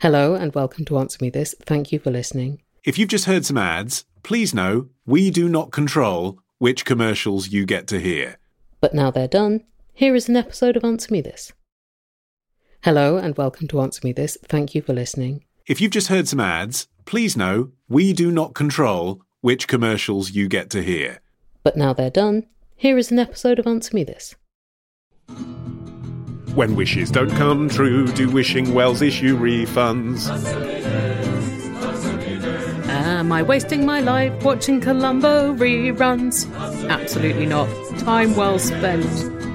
Hello and welcome to Answer Me This. Thank you for listening. If you've just heard some ads, please know we do not control which commercials you get to hear. But now they're done, here is an episode of Answer Me This. Hello and welcome to Answer Me This. Thank you for listening. If you've just heard some ads, please know we do not control which commercials you get to hear. But now they're done, here is an episode of Answer Me This. When wishes don't come true, do wishing wells issue refunds? Am I wasting my life watching Columbo reruns? Absolutely not. Time well spent.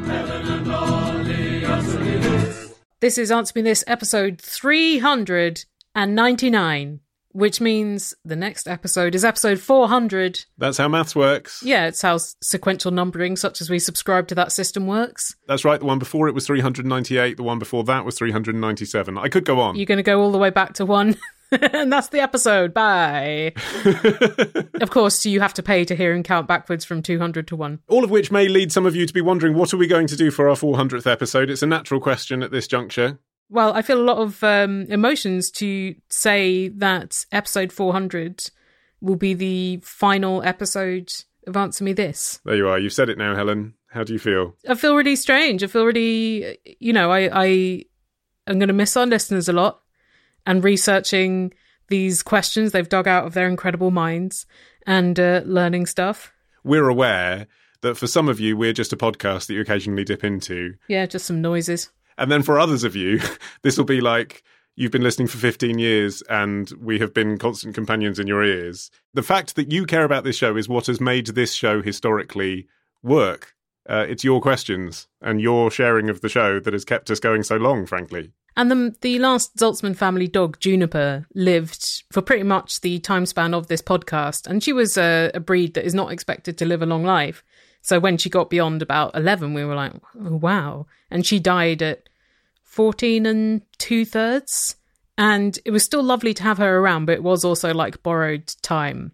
This is Answer Me This, episode 399, which means the next episode is episode 400. That's how maths works. Yeah, it's how sequential numbering, such as we subscribe to that system, works. That's right, the one before it was 398, the one before that was 397. I could go on. You're going to go all the way back to one? And that's the episode. Bye. Of course, you have to pay to hear and count backwards from 200 to 1. All of which may lead some of you to be wondering, what are we going to do for our 400th episode? It's a natural question at this juncture. Well, I feel a lot of emotions to say that episode 400 will be the final episode of Answer Me This. There you are. You've said it now, Helen. How do you feel? I feel really strange. I feel really, I am going to miss our listeners a lot. And researching these questions they've dug out of their incredible minds and learning stuff. We're aware that for some of you, we're just a podcast that you occasionally dip into. Yeah, just some noises. And then for others of you, this will be like you've been listening for 15 years and we have been constant companions in your ears. The fact that you care about this show is what has made this show historically work. It's your questions and your sharing of the show that has kept us going so long, frankly. And the last Zaltzman family dog, Juniper, lived for pretty much the time span of this podcast. And she was a breed that is not expected to live a long life. So when she got beyond about 11, we were like, oh, wow. And she died at 14 2/3. And it was still lovely to have her around, but it was also like borrowed time.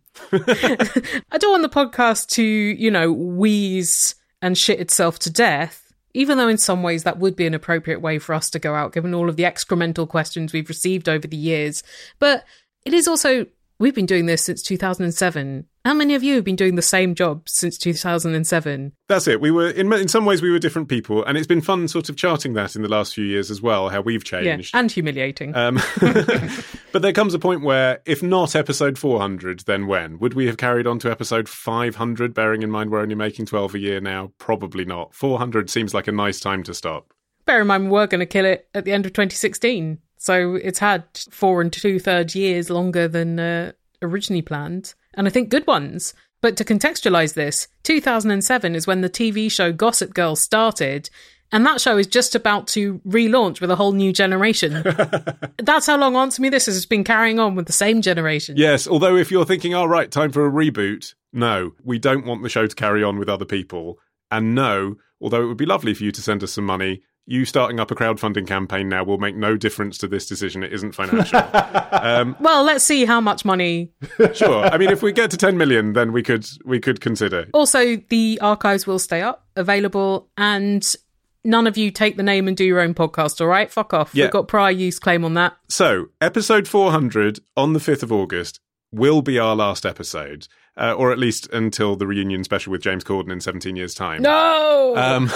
I don't want the podcast to, wheeze and shit itself to death. Even though in some ways that would be an appropriate way for us to go out, given all of the excremental questions we've received over the years. But it is also, we've been doing this since 2007. How many of you have been doing the same job since 2007? That's it. We were, in some ways, we were different people. And it's been fun sort of charting that in the last few years as well, how we've changed. Yeah, and humiliating. But there comes a point where, if not episode 400, then when? Would we have carried on to episode 500, bearing in mind we're only making 12 a year now? Probably not. 400 seems like a nice time to stop. Bear in mind, we were going to kill it at the end of 2016. So it's had 4 2/3 years longer than originally planned. And I think good ones. But to contextualise this, 2007 is when the TV show Gossip Girl started. And that show is just about to relaunch with a whole new generation. That's how long Answer Me This has been carrying on with the same generation. Yes, although if you're thinking, all right, time for a reboot, no, we don't want the show to carry on with other people. And no, although it would be lovely for you to send us some money, you starting up a crowdfunding campaign now will make no difference to this decision. It isn't financial. Well, let's see how much money. Sure. I mean, if we get to 10 million, then we could consider. Also, the archives will stay up, available, and none of you take the name and do your own podcast, all right? Fuck off. Yeah. We've got prior use claim on that. So, episode 400 on the 5th of August will be our last episode. Or at least until the reunion special with James Corden in 17 years' time. No!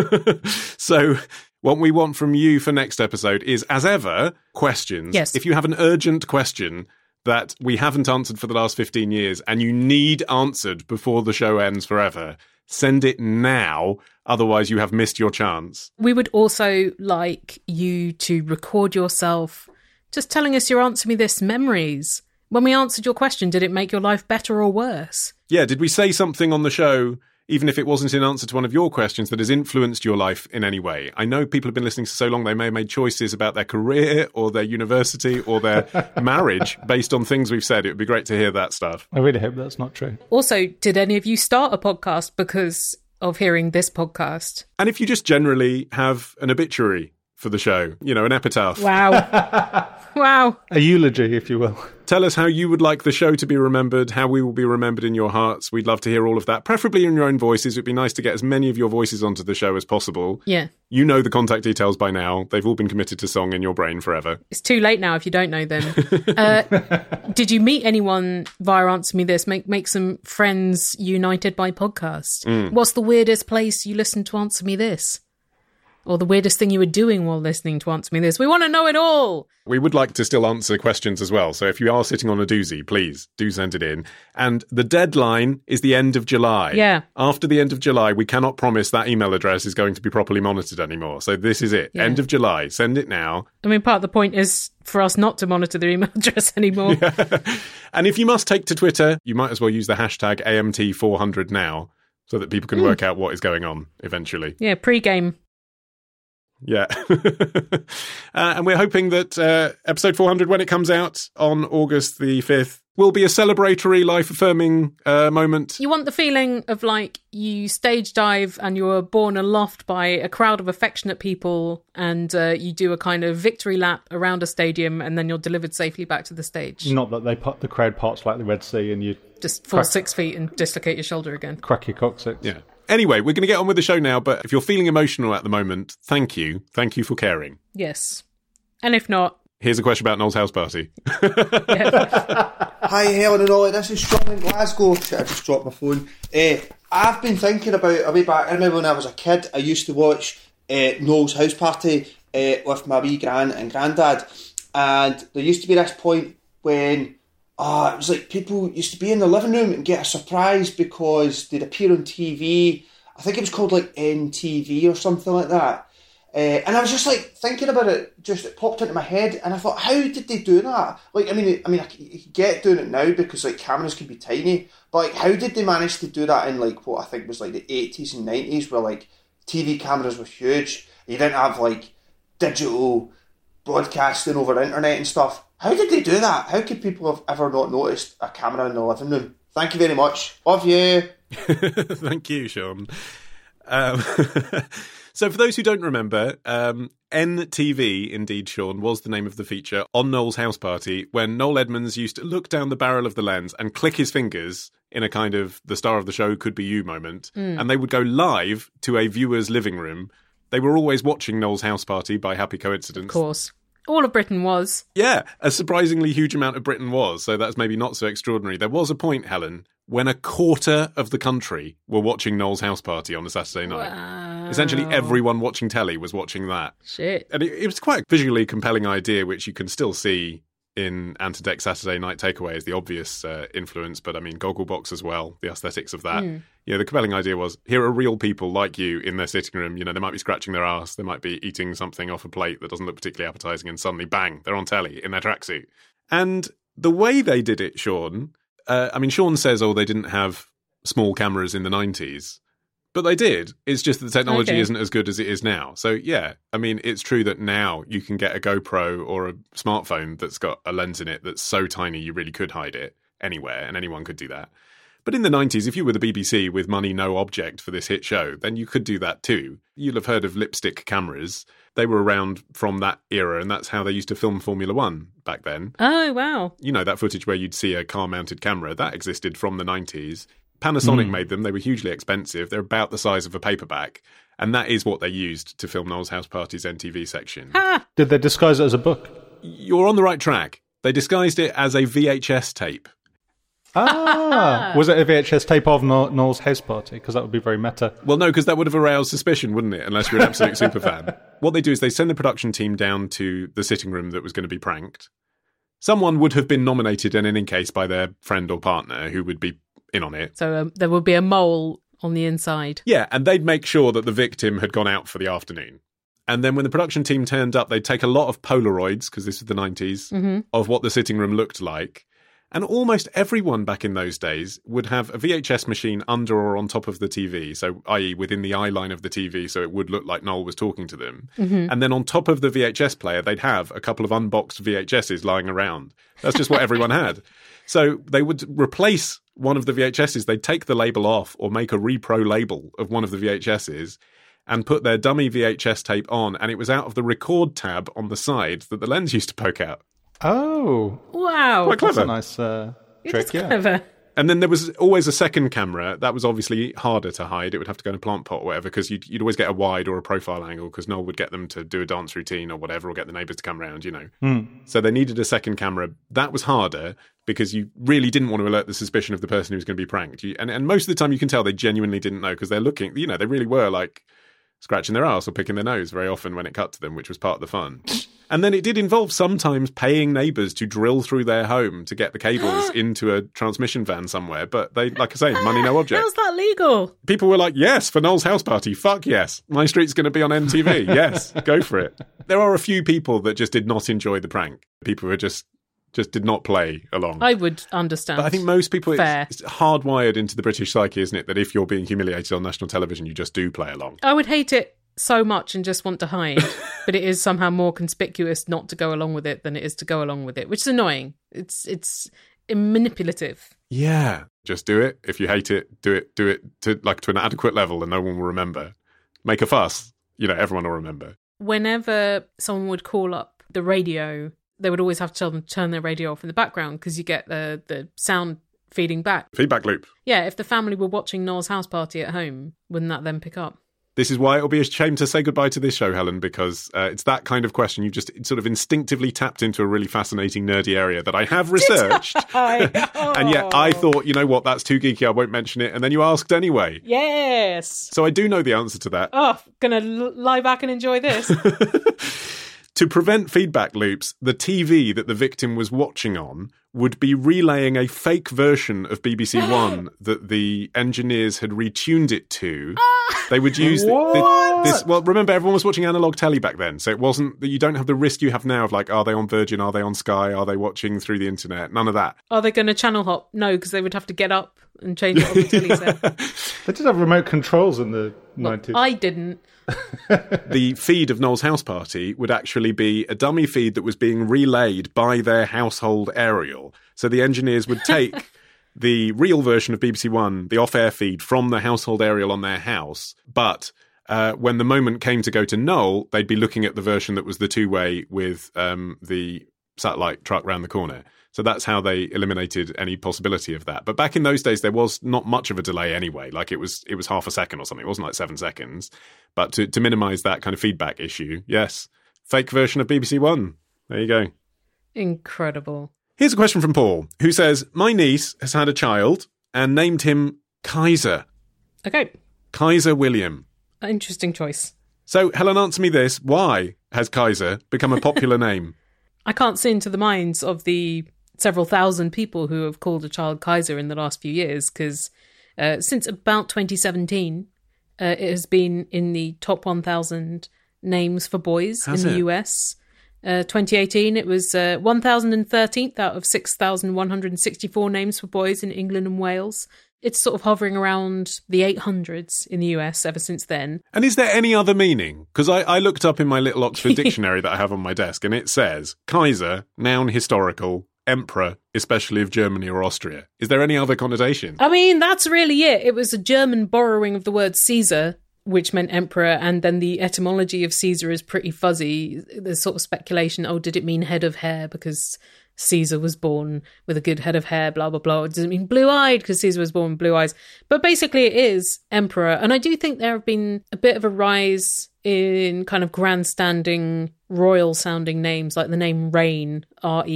So what we want from you for next episode is, as ever, questions. Yes. If you have an urgent question that we haven't answered for the last 15 years and you need answered before the show ends forever, send it now. Otherwise, you have missed your chance. We would also like you to record yourself just telling us your Answer Me This memories. When we answered your question, did it make your life better or worse? Yeah, did we say something on the show, even if it wasn't in answer to one of your questions, that has influenced your life in any way? I know people have been listening for so long, they may have made choices about their career or their university or their marriage based on things we've said. It would be great to hear that stuff. I really hope that's not true. Also, did any of you start a podcast because of hearing this podcast? And if you just generally have an obituary for the show, an epitaph. Wow. Wow. A eulogy, if you will. Tell us how you would like the show to be remembered, how we will be remembered in your hearts. We'd love to hear all of that, preferably in your own voices. It'd be nice to get as many of your voices onto the show as possible. Yeah. You know the contact details by now. They've all been committed to song in your brain forever. It's too late now if you don't know them. Did you meet anyone via Answer Me This? Make some friends united by podcast. What's the weirdest place you listened to Answer Me This? Or the weirdest thing you were doing while listening to Answer Me This? We want to know it all! We would like to still answer questions as well. So if you are sitting on a doozy, please do send it in. And the deadline is the end of July. Yeah. After the end of July, we cannot promise that email address is going to be properly monitored anymore. So this is it. Yeah. End of July. Send it now. I mean, part of the point is for us not to monitor their email address anymore. And if you must take to Twitter, you might as well use the hashtag AMT400 now so that people can work out what is going on eventually. Yeah, pre-game. Yeah. And we're hoping that episode 400, when it comes out on August the 5th, will be a celebratory, life-affirming moment. You want the feeling of like you stage dive and you were borne aloft by a crowd of affectionate people and you do a kind of victory lap around a stadium and then you're delivered safely back to the stage. Not that the crowd parts like the Red Sea and you just fall 6 feet and dislocate your shoulder again. Crack your coccyx. Yeah. Anyway, we're going to get on with the show now, but if you're feeling emotional at the moment, thank you. Thank you for caring. Yes. And if not... Here's a question about Noel's house party. Hi, Helen and Ollie. This is Sean in Glasgow. Shit, I just dropped my phone. I've been thinking about a way back. I remember when I was a kid, I used to watch Noel's house party with my wee gran and granddad. And there used to be this point when it was like people used to be in the living room and get a surprise because they'd appear on TV. I think it was called like NTV or something like that. And I was just like thinking about it, just it popped into my head, and I thought, how did they do that? Like, I mean, I get doing it now because like cameras can be tiny, but like, how did they manage to do that in like what I think was like the 80s and 90s, where like TV cameras were huge, you didn't have like digital broadcasting over the internet and stuff. How did they do that? How could people have ever not noticed a camera in the living room? Thank you very much. Love you. Thank you, Sean. So for those who don't remember, NTV, indeed, Sean, was the name of the feature on Noel's house party when Noel Edmonds used to look down the barrel of the lens and click his fingers in a kind of the star of the show could be you moment. And they would go live to a viewer's living room. They were always watching Noel's house party by happy coincidence. Of course. All of Britain was. Yeah, a surprisingly huge amount of Britain was, so that's maybe not so extraordinary. There was a point, Helen, when a quarter of the country were watching Noel's house party on a Saturday night. Wow. Essentially everyone watching telly was watching that. Shit. And it was quite a visually compelling idea, which you can still see in Ant and Dec Saturday Night Takeaway as the obvious influence, but I mean Gogglebox as well, the aesthetics of that. You know, the compelling idea was, here are real people like you in their sitting room. You know, they might be scratching their ass, they might be eating something off a plate that doesn't look particularly appetizing, and suddenly, bang, they're on telly in their tracksuit. And the way they did it, Sean, I mean, Sean says, they didn't have small cameras in the 90s. But they did. It's just that the technology isn't as good as it is now. So, yeah, I mean, it's true that now you can get a GoPro or a smartphone that's got a lens in it that's so tiny you really could hide it anywhere, and anyone could do that. But in the 90s, if you were the BBC with money, no object for this hit show, then you could do that too. You'll have heard of lipstick cameras. They were around from that era, and that's how they used to film Formula One back then. Oh, wow. You know, that footage where you'd see a car-mounted camera, that existed from the 90s. Panasonic made them. They were hugely expensive. They're about the size of a paperback. And that is what they used to film Noel's House Party's NTV section. Ha! Did they disguise it as a book? You're on the right track. They disguised it as a VHS tape. Was it a VHS tape of Noel's house party? Because that would be very meta. Well, no, because that would have aroused suspicion, wouldn't it? Unless you're an absolute superfan. What they do is they send the production team down to the sitting room that was going to be pranked. Someone would have been nominated in any case by their friend or partner who would be in on it. So there would be a mole on the inside. Yeah, and they'd make sure that the victim had gone out for the afternoon. And then when the production team turned up, they'd take a lot of Polaroids, because this was the 90s, of what the sitting room looked like. And almost everyone back in those days would have a VHS machine under or on top of the TV, so i.e. within the eye line of the TV, so it would look like Noel was talking to them. And then on top of the VHS player, they'd have a couple of unboxed VHSs lying around. That's just what everyone had. So they would replace one of the VHSs. They'd take the label off or make a repro label of one of the VHSs and put their dummy VHS tape on, and it was out of the record tab on the side that the lens used to poke out. Oh, Wow. Quite clever. that's a nice It trick, is yeah. clever. And then there was always a second camera. That was obviously harder to hide. It would have to go in a plant pot or whatever, because you'd always get a wide or a profile angle, because Noel would get them to do a dance routine or whatever, or get the neighbours to come round, you know. So they needed a second camera. That was harder because you really didn't want to alert the suspicion of the person who was going to be pranked. And most of the time you can tell they genuinely didn't know, because they're looking, you know, they really were like scratching their arse or picking their nose very often when it cut to them, which was part of the fun. And then it did involve sometimes paying neighbours to drill through their home to get the cables into a transmission van somewhere. But they, like I say, money no object. How's that legal? People were like, yes, for Noel's house party. Fuck yes. My street's going to be on MTV. Yes, go for it. There are a few people that just did not enjoy the prank. People who just did not play along. I would understand. But I think most people, Fair. it's hardwired into the British psyche, isn't it, that if you're being humiliated on national television, you just do play along. I would hate it so much and just want to hide, but it is somehow more conspicuous not to go along with it than it is to go along with it, which is annoying. It's manipulative. Yeah. Just do it. If you hate it, do it to an adequate level and no one will remember. Make a fuss. You know, everyone will remember. Whenever someone would call up the radio, they would always have to tell them to turn their radio off in the background because you get the sound feeding back. Feedback loop. Yeah, if the family were watching Noel's house party at home, wouldn't that then pick up? This is why it'll be a shame to say goodbye to this show, Helen, because it's that kind of question. You just sort of instinctively tapped into a really fascinating, nerdy area that I have researched. And yet I thought, you know what, that's too geeky, I won't mention it. And then you asked anyway. Yes. So I do know the answer to that. Oh, gonna lie back and enjoy this. To prevent feedback loops, the TV that the victim was watching on would be relaying a fake version of BBC One that the engineers had retuned it to. They would use this. Well, remember, everyone was watching analog telly back then, so it wasn't that you don't have the risk you have now of like, are they on Virgin? Are they on Sky? Are they watching through the internet? None of that. Are they going to channel hop? No, because they would have to get up and change it on the telly set. They did have remote controls in the 90s. I didn't. The feed of Noel's house party would actually be a dummy feed that was being relayed by their household aerial. So the engineers would take the real version of BBC One, the off-air feed, from the household aerial on their house. But when the moment came to go to Noel, they'd be looking at the version that was the two-way with the satellite truck round the corner. So that's how they eliminated any possibility of that. But back in those days, there was not much of a delay anyway. Like it was half a second or something. It wasn't like 7 seconds. But to minimise that kind of feedback issue, yes, fake version of BBC One. There you go. Incredible. Here's a question from Paul, who says, my niece has had a child and named him Kaiser. Okay. Kaiser William. Interesting choice. So, Helen, answer me this. Why has Kaiser become a popular name? I can't see into the minds of the several thousand people who have called a child Kaiser in the last few years, because since about 2017, it has been in the top 1,000 names for boys in the US. 2018, it was 1,013th out of 6,164 names for boys in England and Wales. It's sort of hovering around the 800s in the US ever since then. And is there any other meaning? Because I looked up in my little Oxford dictionary that I have on my desk, and it says, Kaiser, noun historical, emperor, especially of Germany or Austria. Is there any other connotation? I mean, that's really it. It was a German borrowing of the word Caesar, which meant emperor, and then the etymology of Caesar is pretty fuzzy. There's sort of speculation, did it mean head of hair because Caesar was born with a good head of hair, blah, blah, blah. Does it mean blue-eyed because Caesar was born with blue eyes? But basically it is emperor. And I do think there have been a bit of a rise in kind of grandstanding, royal-sounding names, like the name Reign,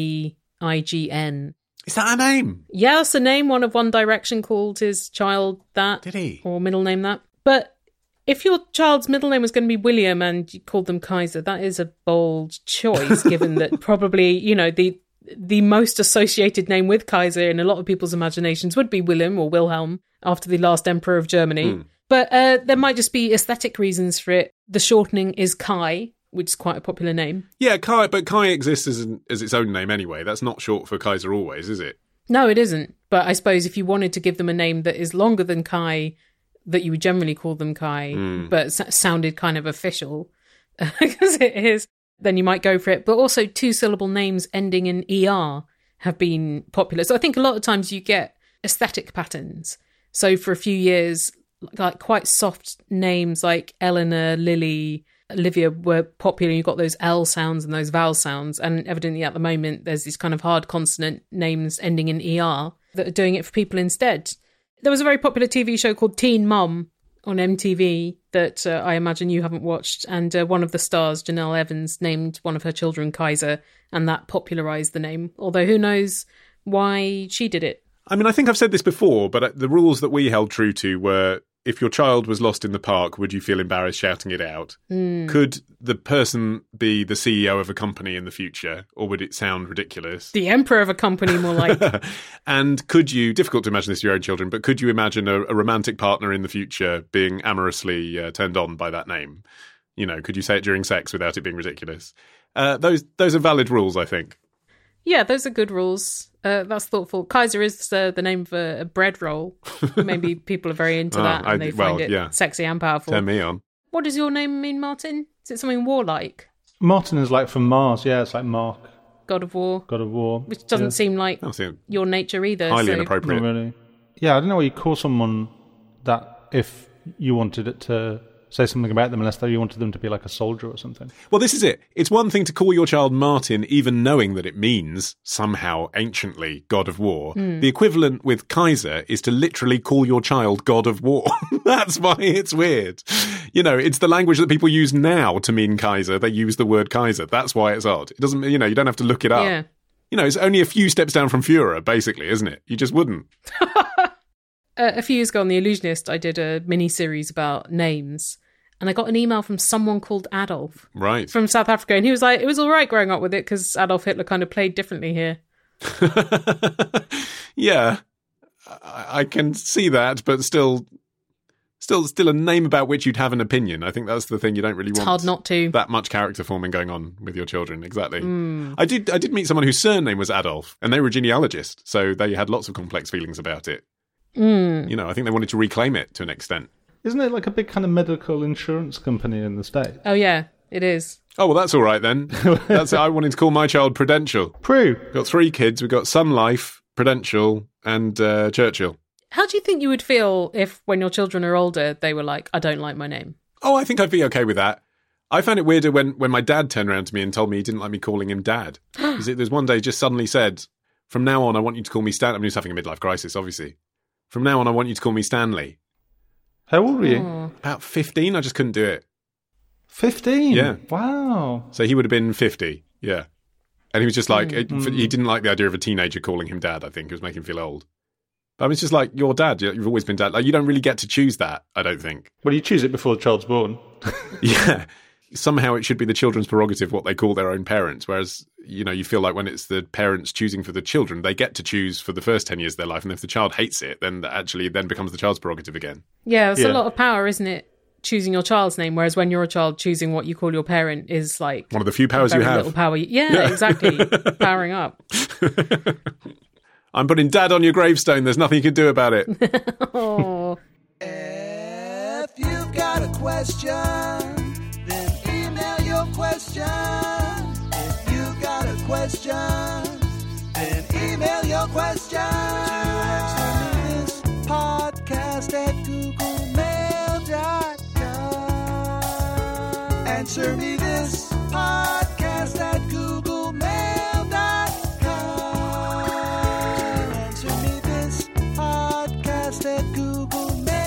R-E-I-G-N. Is that a name? Yeah, that's a name. One of One Direction called his child that. Did he? Or middle name that. But if your child's middle name was going to be William and you called them Kaiser, that is a bold choice, given that probably, you know, the most associated name with Kaiser in a lot of people's imaginations would be William or Wilhelm, after the last emperor of Germany. But there might just be aesthetic reasons for it. The shortening is Kai, which is quite a popular name. Yeah, Kai, but Kai exists as its own name anyway. That's not short for Kaiser always, is it? No, it isn't. But I suppose if you wanted to give them a name that is longer than Kai, that you would generally call them Kai, but sounded kind of official, because it is, then you might go for it. But also 2-syllable names ending in ER have been popular. So I think a lot of times you get aesthetic patterns. So for a few years, like quite soft names like Eleanor, Lily, Olivia were popular. You got those L sounds and those vowel sounds. And evidently at the moment, there's these kind of hard consonant names ending in ER that are doing it for people instead. There was a very popular TV show called Teen Mum on MTV that I imagine you haven't watched. And one of the stars, Janelle Evans, named one of her children Kaiser, and that popularised the name. Although who knows why she did it. I mean, I think I've said this before, but the rules that we held true to were, if your child was lost in the park, would you feel embarrassed shouting it out? Could the person be the CEO of a company in the future, or would it sound ridiculous? The emperor of a company, more like. And could you, difficult to imagine this to your own children, but could you imagine a romantic partner in the future being amorously turned on by that name? You know, could you say it during sex without it being ridiculous? Those are valid rules, I think. Yeah, those are good rules. That's thoughtful. Kaiser is the name of a bread roll. Maybe people are very into that and they find it sexy and powerful. Turn me on. What does your name mean, Martin? Is it something warlike? Martin is like from Mars. Yeah, it's like Mark. God of War. God of War. Which doesn't seem like your nature either. Highly inappropriate. Not really. Yeah, I don't know what you call someone that if you wanted it to say something about them, unless you wanted them to be like a soldier or something. Well, this is it. It's one thing to call your child Martin, even knowing that it means, somehow, anciently, God of War. The equivalent with Kaiser is to literally call your child God of War. That's why it's weird. You know, it's the language that people use now to mean Kaiser. They use the word Kaiser. That's why it's odd. It doesn't, you don't have to look it up. Yeah. You know, it's only a few steps down from Führer, basically, isn't it? You just wouldn't. A few years ago on The Illusionist, I did a mini-series about names, and I got an email from someone called Adolf. Right. From South Africa, and he was like, it was all right growing up with it, because Adolf Hitler kind of played differently here. Yeah, I can see that, but still a name about which you'd have an opinion. I think that's the thing you don't really want. It's hard not to. That much character forming going on with your children, exactly. I did meet someone whose surname was Adolf, and they were a genealogist, so they had lots of complex feelings about it. You know, I think they wanted to reclaim it to an extent. Isn't it like a big kind of medical insurance company in the States? Oh, yeah, it is. Oh, well, that's all right then. I wanted to call my child Prudential. Prue. We've got 3 kids. We've got Sun Life, Prudential, and Churchill. How do you think you would feel if, when your children are older, they were like, I don't like my name? Oh, I think I'd be okay with that. I found it weirder when my dad turned around to me and told me he didn't like me calling him Dad. There's one day he just suddenly said, from now on, I want you to call me Stan. I mean, he was having a midlife crisis, obviously. From now on, I want you to call me Stanley. How old were you? About 15. I just couldn't do it. 15? Yeah. Wow. So he would have been 50. Yeah. And he was just like, he didn't like the idea of a teenager calling him Dad, I think. It was making him feel old. But I mean, it's just like, you're Dad. You've always been Dad. Like, you don't really get to choose that, I don't think. Well, you choose it before the child's born. Yeah. Somehow it should be the children's prerogative what they call their own parents, whereas, you feel like when it's the parents choosing for the children, they get to choose for the first 10 years of their life, and if the child hates it, then that actually then becomes the child's prerogative again. Yeah, it's a lot of power, isn't it, choosing your child's name, whereas when you're a child, choosing what you call your parent is like... one of the few powers you have. Little power. Yeah, exactly. Powering up. I'm putting Dad on your gravestone, there's nothing you can do about it. Oh. If you've got a question... question. If you got a question, then email your question to answermethispodcast@googlemail.com. Answer me this podcast@googlemail.com. Answer me this podcast@googlemail.com.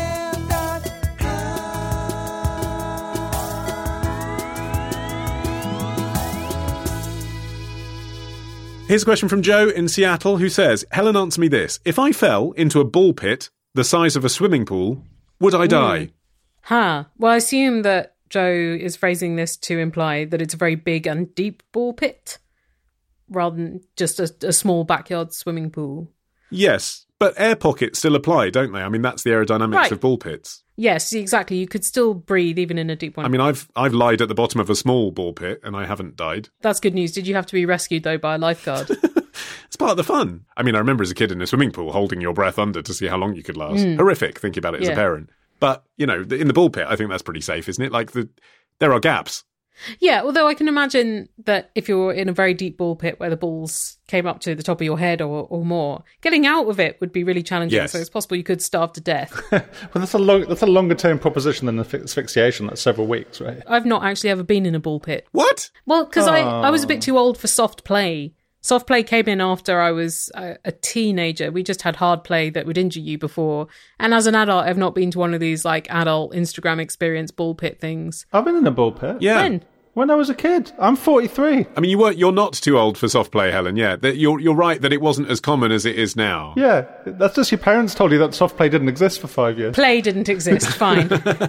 Here's a question from Joe in Seattle who says, Helen, answer me this. If I fell into a ball pit the size of a swimming pool, would I die? Well, I assume that Joe is phrasing this to imply that it's a very big and deep ball pit rather than just a small backyard swimming pool. Yes, but air pockets still apply, don't they? I mean, that's the aerodynamics of ball pits. Yes, exactly. You could still breathe even in a deep one. I mean, I've lied at the bottom of a small ball pit and I haven't died. That's good news. Did you have to be rescued, though, by a lifeguard? It's part of the fun. I mean, I remember as a kid in a swimming pool holding your breath under to see how long you could last. Horrific, thinking about it as a parent. But, in the ball pit, I think that's pretty safe, isn't it? Like, there are gaps. Yeah, although I can imagine that if you're in a very deep ball pit where the balls came up to the top of your head or more, getting out of it would be really challenging. Yes. So it's possible you could starve to death. Well, that's a longer term proposition than asphyxiation. That's several weeks, right? I've not actually ever been in a ball pit. What? Well, because I was a bit too old for soft play. Soft play came in after I was a teenager. We just had hard play that would injure you before. And as an adult, I've not been to one of these like adult Instagram experience ball pit things. I've been in a ball pit. Yeah. When I was a kid. I'm 43. I mean, you're not too old for soft play, Helen. Yeah, you're right that it wasn't as common as it is now. Yeah, that's just your parents told you that soft play didn't exist for 5 years. Play didn't exist, fine.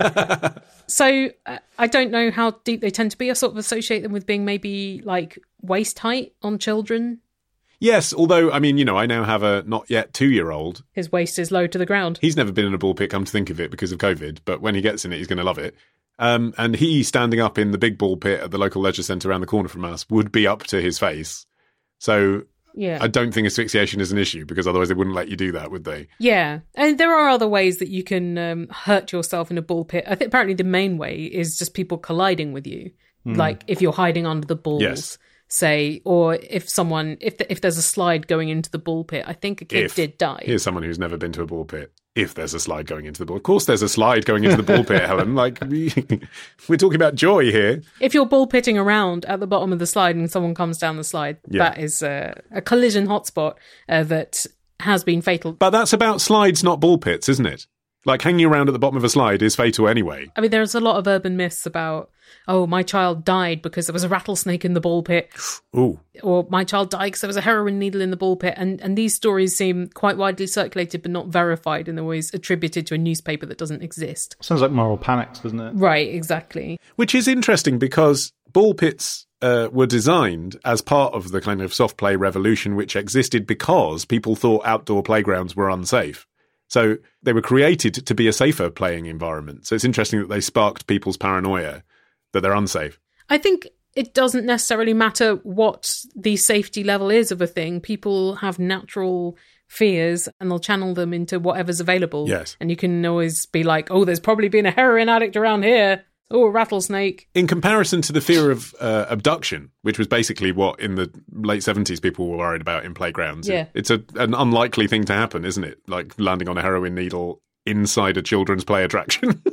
So I don't know how deep they tend to be. I sort of associate them with being maybe like waist height on children. Yes, although, I mean, I now have a not yet 2-year-old. His waist is low to the ground. He's never been in a ball pit, come to think of it, because of COVID, but when he gets in it, he's going to love it. And he standing up in the big ball pit at the local leisure centre around the corner from us would be up to his face. So Yeah. I don't think asphyxiation is an issue, because otherwise they wouldn't let you do that, would they? Yeah. And there are other ways that you can hurt yourself in a ball pit. I think apparently the main way is just people colliding with you. Like if you're hiding under the balls. Yes. Say, or if there's a slide going into the ball pit. I think a kid did die. Here's someone who's never been to a ball pit. If there's a slide going into the ball. Of course there's a slide going into the ball pit, Helen. Like, we're talking about joy here. If you're ball pitting around at the bottom of the slide and someone comes down the slide, that is a collision hotspot that has been fatal. But that's about slides, not ball pits, isn't it? Like, hanging around at the bottom of a slide is fatal anyway. I mean, there's a lot of urban myths about, oh, my child died because there was a rattlesnake in the ball pit. Ooh. Or my child died because there was a heroin needle in the ball pit. And these stories seem quite widely circulated but not verified, and they're always attributed to a newspaper that doesn't exist. Sounds like moral panics, doesn't it? Right, exactly. Which is interesting, because ball pits were designed as part of the kind of soft play revolution which existed because people thought outdoor playgrounds were unsafe. So they were created to be a safer playing environment. So it's interesting that they sparked people's paranoia that they're unsafe. I think it doesn't necessarily matter what the safety level is of a thing. People have natural fears and they'll channel them into whatever's available. Yes. And you can always be like, oh, there's probably been a heroin addict around here. Oh, a rattlesnake. In comparison to the fear of abduction, which was basically what in the late 70s people were worried about in playgrounds. Yeah. It's an unlikely thing to happen, isn't it? Like landing on a heroin needle inside a children's play attraction.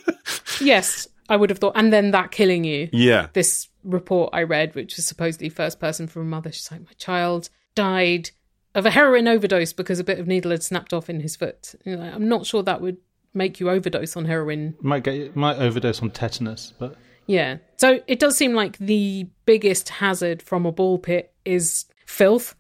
Yes, I would have thought. And then that killing you. Yeah. This report I read, which was supposedly first person from a mother, she's like, my child died of a heroin overdose because a bit of needle had snapped off in his foot. And I'm not sure that would make you overdose on heroin. Might overdose on tetanus, but Yeah. So it does seem like the biggest hazard from a ball pit is filth.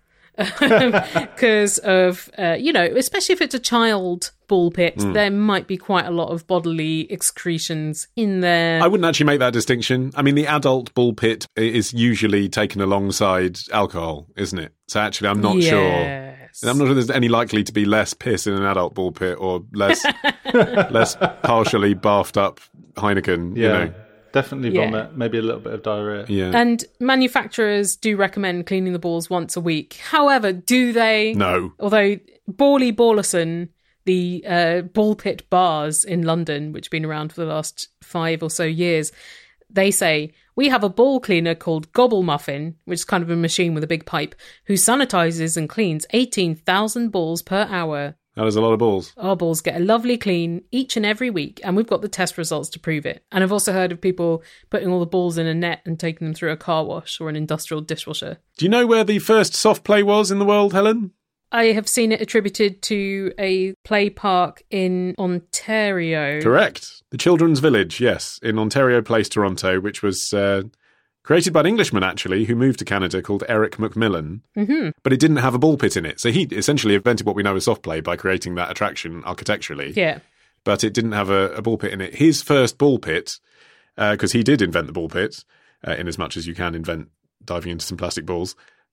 Because of, especially if it's a child ball pit, there might be quite a lot of bodily excretions in there. I wouldn't actually make that distinction. I mean, the adult ball pit is usually taken alongside alcohol, isn't it? So actually, I'm not sure. I'm not sure there's any likely to be less piss in an adult ball pit or less partially bathed up Heineken, you know. Definitely vomit, maybe a little bit of diarrhea. Yeah. And manufacturers do recommend cleaning the balls once a week. However, do they? No. Although Bawley Ballison, the ball pit bars in London, which have been around for the last 5 or so years, they say, we have a ball cleaner called Gobble Muffin, which is kind of a machine with a big pipe, who sanitizes and cleans 18,000 balls per hour. That is a lot of balls. Our balls get a lovely clean each and every week, and we've got the test results to prove it. And I've also heard of people putting all the balls in a net and taking them through a car wash or an industrial dishwasher. Do you know where the first soft play was in the world, Helen? I have seen it attributed to a play park in Ontario. Correct. The Children's Village, yes, in Ontario Place, Toronto, which was created by an Englishman, actually, who moved to Canada, called Eric McMillan. Mm-hmm. But it didn't have a ball pit in it. So he essentially invented what we know as soft play by creating that attraction architecturally. Yeah. But it didn't have a ball pit in it. His first ball pit, because he did invent the ball pit, in as much as you can invent diving into some plastic balls,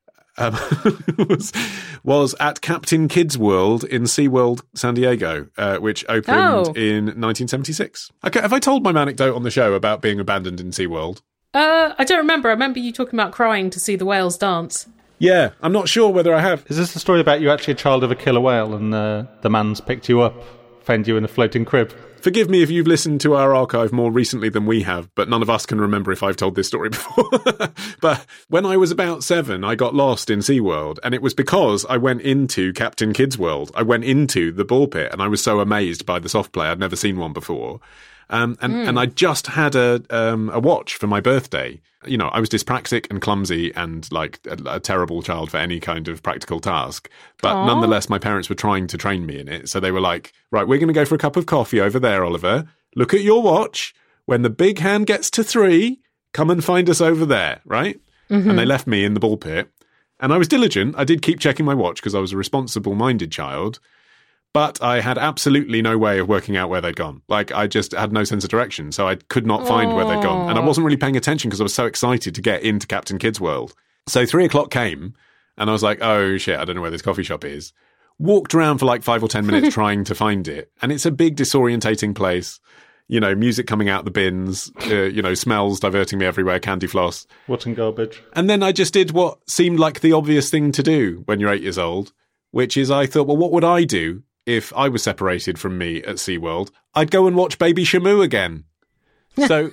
was at Captain Kidd's World in SeaWorld San Diego, which opened in 1976. Okay, have I told my anecdote on the show about being abandoned in SeaWorld? I don't remember. I remember you talking about crying to see the whales dance. Yeah, I'm not sure whether I have. Is this the story about you actually a child of a killer whale and the man's picked you up, found you in a floating crib? Forgive me if you've listened to our archive more recently than we have, but none of us can remember if I've told this story before. But when I was about 7, I got lost in SeaWorld, and it was because I went into Captain Kidd's World. I went into the ball pit, and I was so amazed by the soft play. I'd never seen one before. And I just had a watch for my birthday. You know, I was dyspraxic and clumsy and like a terrible child for any kind of practical task. But nonetheless, my parents were trying to train me in it. So they were like, right, we're going to go for a cup of coffee over there, Oliver. Look at your watch. When the big hand gets to 3, come and find us over there, right? Mm-hmm. And they left me in the ball pit. And I was diligent. I did keep checking my watch because I was a responsible-minded child. But I had absolutely no way of working out where they'd gone. Like, I just had no sense of direction, so I could not find where they'd gone. And I wasn't really paying attention because I was so excited to get into Captain Kidd's World. So 3 o'clock came, and I was like, oh, shit, I don't know where this coffee shop is. Walked around for like 5 or 10 minutes trying to find it. And it's a big disorientating place. You know, music coming out the bins, smells diverting me everywhere, candy floss. Rotten garbage. And then I just did what seemed like the obvious thing to do when you're 8 years old, which is I thought, well, what would I do if I was separated from me at SeaWorld? I'd go and watch Baby Shamu again. So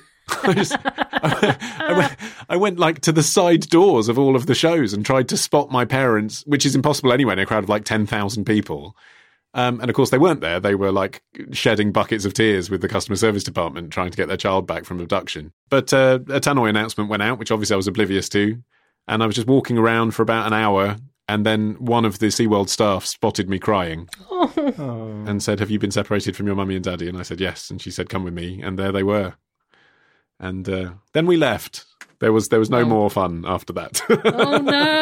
I went like to the side doors of all of the shows and tried to spot my parents, which is impossible anyway in a crowd of like 10,000 people. And of course they weren't there. They were like shedding buckets of tears with the customer service department trying to get their child back from abduction. But a tannoy announcement went out, which obviously I was oblivious to. And I was just walking around for about an hour. And then one of the SeaWorld staff spotted me crying and said, have you been separated from your mummy and daddy? And I said, yes. And she said, come with me. And there they were. And then we left. There was no more fun after that. Oh,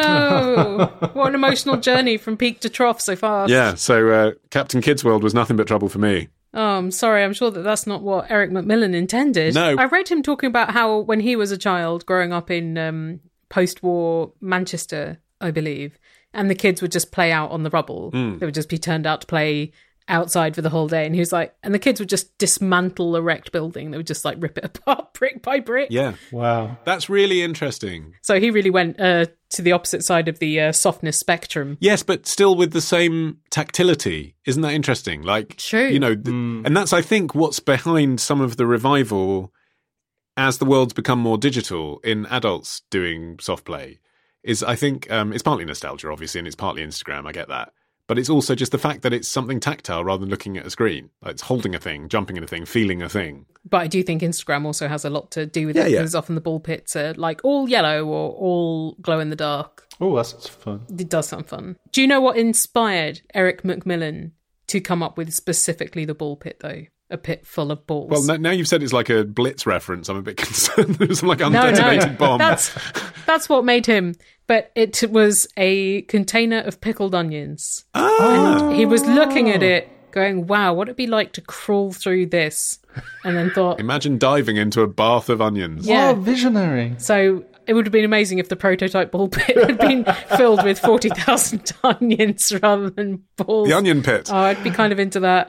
no. What an emotional journey from peak to trough so fast. Yeah, so Captain Kidd's World was nothing but trouble for me. Oh, I'm sorry. I'm sure that's not what Eric Macmillan intended. No. I read him talking about how when he was a child growing up in post-war Manchester, I believe, and the kids would just play out on the rubble. They would just be turned out to play outside for the whole day. And he was like, and the kids would just dismantle a wrecked building. They would just like rip it apart brick by brick. Yeah. Wow. That's really interesting. So he really went to the opposite side of the softness spectrum. Yes, but still with the same tactility. Isn't that interesting? Like, true. You know, and that's, I think, what's behind some of the revival as the world's become more digital in adults doing soft play. Is I think it's partly nostalgia, obviously, and it's partly Instagram. I get that. But it's also just the fact that it's something tactile rather than looking at a screen. Like it's holding a thing, jumping in a thing, feeling a thing. But I do think Instagram also has a lot to do with it, because often the ball pits are like all yellow or all glow in the dark. Oh, that's fun. It does sound fun. Do you know what inspired Eric Macmillan to come up with specifically the ball pit, though? A pit full of balls. Well, now you've said it's like a Blitz reference. I'm a bit concerned. There's some like undetonated bomb. That's what made him. But it was a container of pickled onions. And he was looking at it going, wow, what would it be like to crawl through this? And then thought... Imagine diving into a bath of onions. Yeah. Oh, visionary. So it would have been amazing if the prototype ball pit had been filled with 40,000 onions rather than balls. The onion pit. Oh, I'd be kind of into that.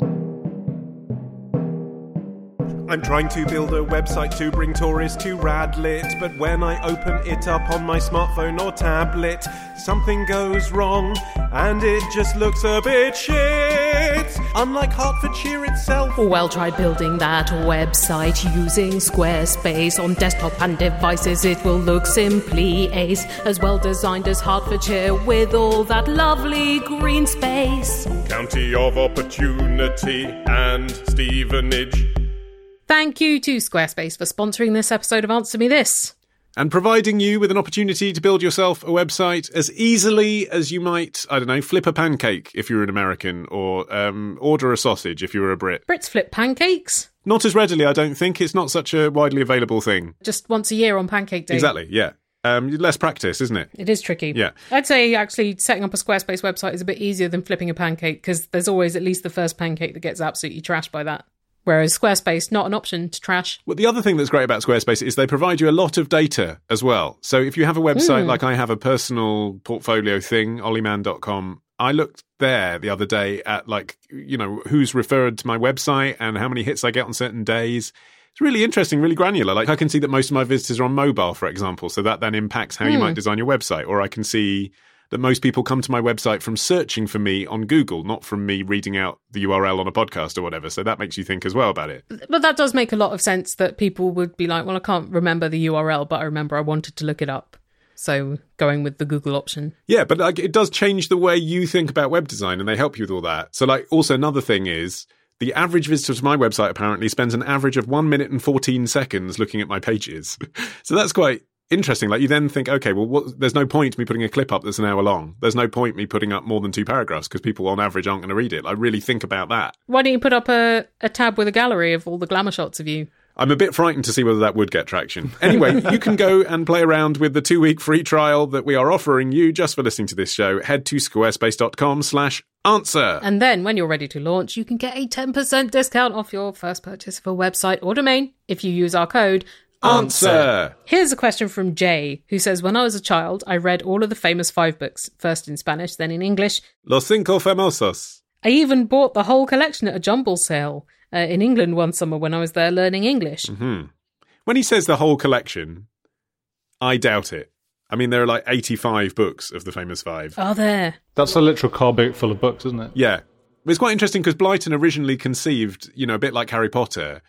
I'm trying to build a website to bring tourists to Radlit, but when I open it up on my smartphone or tablet, something goes wrong, and it just looks a bit shit. Unlike Hertfordshire itself. Well, try building that website using Squarespace on desktop and devices. It will look simply ace, as well designed as Hertfordshire with all that lovely green space. County of Opportunity and Stevenage. Thank you to Squarespace for sponsoring this episode of Answer Me This. And providing you with an opportunity to build yourself a website as easily as you might, I don't know, flip a pancake if you're an American, or order a sausage if you're a Brit. Brits flip pancakes? Not as readily, I don't think. It's not such a widely available thing. Just once a year on Pancake Day. Exactly, yeah. Less practice, isn't it? It is tricky. Yeah. I'd say actually setting up a Squarespace website is a bit easier than flipping a pancake, because there's always at least the first pancake that gets absolutely trashed by that. Whereas Squarespace, not an option to trash. Well, the other thing that's great about Squarespace is they provide you a lot of data as well. So if you have a website, like I have a personal portfolio thing, ollyman.com, I looked there the other day at like, you know, who's referred to my website and how many hits I get on certain days. It's really interesting, really granular. Like I can see that most of my visitors are on mobile, for example, so that then impacts how you might design your website. Or I can see that most people come to my website from searching for me on Google, not from me reading out the URL on a podcast or whatever. So that makes you think as well about it. But that does make a lot of sense that people would be like, well, I can't remember the URL, but I remember I wanted to look it up. So going with the Google option. Yeah, but like it does change the way you think about web design, and they help you with all that. So like also another thing is the average visitor to my website apparently spends an average of 1 minute and 14 seconds looking at my pages. So that's quite interesting. Like you then think, okay, well, there's no point me putting a clip up that's an hour long. There's no point me putting up more than 2 paragraphs because people on average aren't going to read it. I really think about that. Why don't you put up a tab with a gallery of all the glamour shots of you? I'm a bit frightened to see whether that would get traction. Anyway, you can go and play around with the 2-week free trial that we are offering you just for listening to this show. Head to squarespace.com/answer. And then when you're ready to launch, you can get a 10% discount off your first purchase of a website or domain if you use our code ANSWER. Here's a question from Jay, who says, when I was a child, I read all of the famous 5 books, first in Spanish, then in English. Los Cinco Famosos. I even bought the whole collection at a jumble sale in England one summer when I was there learning English. Mm-hmm. When he says the whole collection, I doubt it. I mean, there are like 85 books of the famous 5. Are there? That's a literal car boot full of books, isn't it? Yeah. It's quite interesting because Blyton originally conceived, a bit like Harry Potter.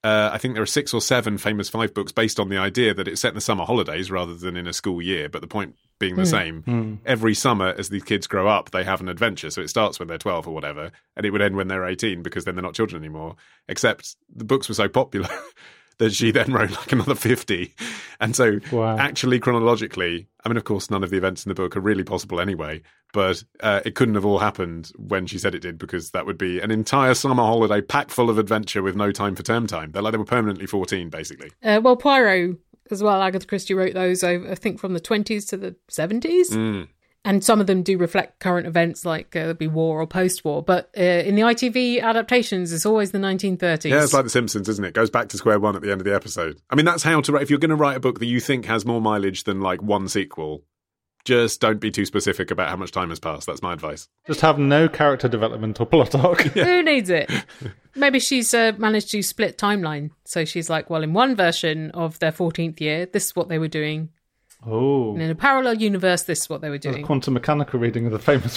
I think there are 6 or 7 famous 5 books based on the idea that it's set in the summer holidays rather than in a school year, but the point being the same. Every summer, as the kids grow up, they have an adventure. So it starts when they're 12 or whatever, and it would end when they're 18 because then they're not children anymore. Except the books were so popular that she then wrote like another 50. And so actually, chronologically, I mean, of course, none of the events in the book are really possible anyway, but it couldn't have all happened when she said it did because that would be an entire summer holiday packed full of adventure with no time for term time. They were permanently 14, basically. Well, Poirot as well, Agatha Christie wrote those, I think, from the 20s to the 70s. And some of them do reflect current events like there'd be war or post-war. But in the ITV adaptations, it's always the 1930s. Yeah, it's like The Simpsons, isn't it? It goes back to square one at the end of the episode. I mean, that's how to write. If you're going to write a book that you think has more mileage than like one sequel, just don't be too specific about how much time has passed. That's my advice. Just have no character development or plot arc. Who needs it? Maybe she's managed to split timeline. So she's like, well, in one version of their 14th year, this is what they were doing. Oh. And in a parallel universe, this is what they were doing. Quantum mechanical reading of the famous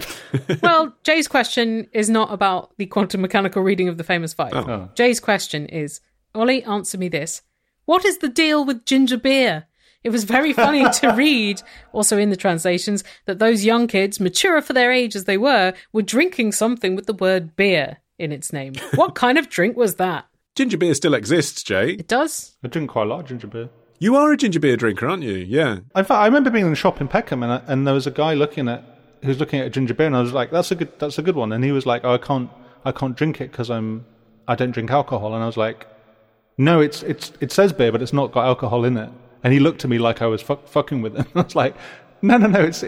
5. Well, Jay's question is not about the quantum mechanical reading of the famous 5. Oh. Jay's question is, Ollie, answer me this. What is the deal with ginger beer? It was very funny to read, also in the translations, that those young kids, mature for their age as they were drinking something with the word beer in its name. What kind of drink was that? Ginger beer still exists, Jay. It does? I drink quite a lot of ginger beer. You are a ginger beer drinker, aren't you? Yeah. In fact, I remember being in the shop in Peckham, and there was a guy who was looking at a ginger beer, and I was like, "That's a good one." And he was like, "Oh, I can't drink it because I don't drink alcohol." And I was like, "No, it says beer, but it's not got alcohol in it." And he looked at me like I was fucking with him. I was like, "No, it's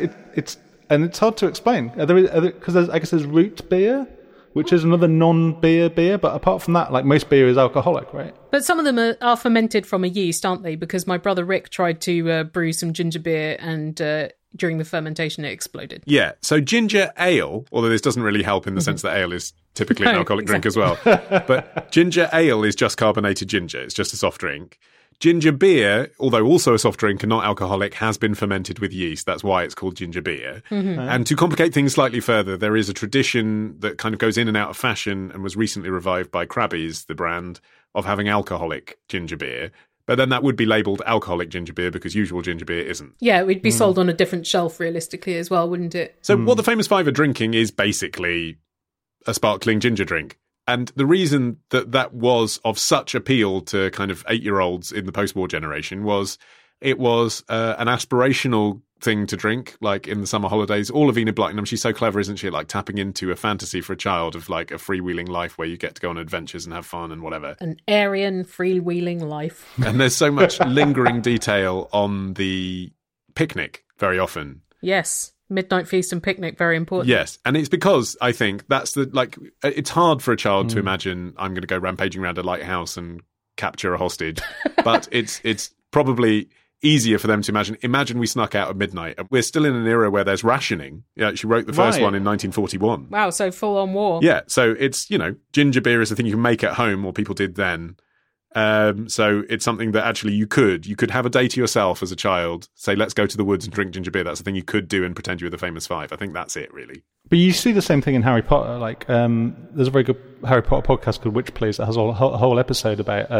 and it's hard to explain. Because I guess there's root beer, which is another non-beer beer, but apart from that, like most beer is alcoholic, right?" But some of them are fermented from a yeast, aren't they? Because my brother Rick tried to brew some ginger beer and during the fermentation it exploded. Yeah, so ginger ale, although this doesn't really help in the sense that ale is typically an alcoholic drink as well, but ginger ale is just carbonated ginger. It's just a soft drink. Ginger beer, although also a soft drink and not alcoholic, has been fermented with yeast. That's why it's called ginger beer. And to complicate things slightly further, there is a tradition that kind of goes in and out of fashion and was recently revived by Krabby's, the brand, of having alcoholic ginger beer. But then that would be labelled alcoholic ginger beer because usual ginger beer isn't. Yeah, it would be sold on a different shelf realistically as well, wouldn't it? So what the Famous 5 are drinking is basically a sparkling ginger drink. And the reason that was of such appeal to kind of 8-year-olds in the post-war generation was it was an aspirational thing to drink, like in the summer holidays. All of Enid Blyton, she's so clever, isn't she? Like tapping into a fantasy for a child of like a freewheeling life where you get to go on adventures and have fun and whatever. An Aryan freewheeling life. And there's so much lingering detail on the picnic very often. Yes. Midnight feast and picnic, very important. Yes, and it's because I think that's it's hard for a child to imagine I'm going to go rampaging around a lighthouse and capture a hostage, but it's probably easier for them to imagine we snuck out at midnight. We're still in an era where there's rationing. Yeah, she wrote the first one in 1941. Wow, so full on war. Yeah, so it's, ginger beer is a thing you can make at home, or people did then. So it's something that actually you could have a day to yourself as a child, say, let's go to the woods and drink ginger beer. That's the thing you could do and pretend you were the famous five. I think that's it, really. But you see the same thing in Harry Potter. Like, there's a very good Harry Potter podcast called Witch Please that has a whole episode about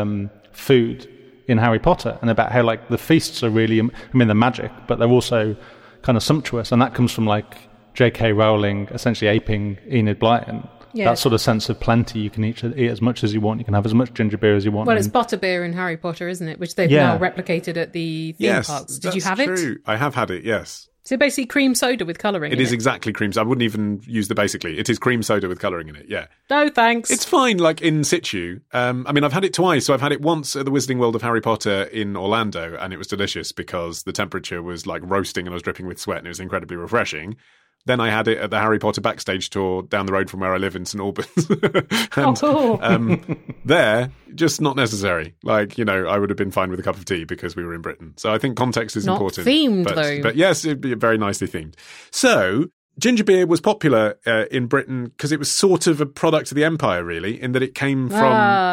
food in Harry Potter and about how, like, the feasts are really, I mean, they're magic, but they're also kind of sumptuous. And that comes from, like, J.K. Rowling essentially aping Enid Blyton. Yeah. That sort of sense of plenty. You can eat as much as you want. You can have as much ginger beer as you want. Well, it's butterbeer in Harry Potter, isn't it? Which they've now replicated at the theme parks. Did you have true. it? I have had it, yes. So basically cream soda with colouring in it. It is exactly cream soda. I wouldn't even use the basically. It is cream soda with colouring in it, yeah. No, thanks. It's fine, like, in situ. I mean, I've had it twice. So I've had it once at the Wizarding World of Harry Potter in Orlando, and it was delicious because the temperature was, like, roasting and I was dripping with sweat, and it was incredibly refreshing. Then I had it at the Harry Potter backstage tour down the road from where I live in St Albans. And, cool. There, just not necessary. Like, you know, I would have been fine with a cup of tea because we were in Britain. So I think context is not important. Themed, though. But yes, it'd be very nicely themed. So ginger beer was popular in Britain because it was sort of a product of the empire, really, in that it came from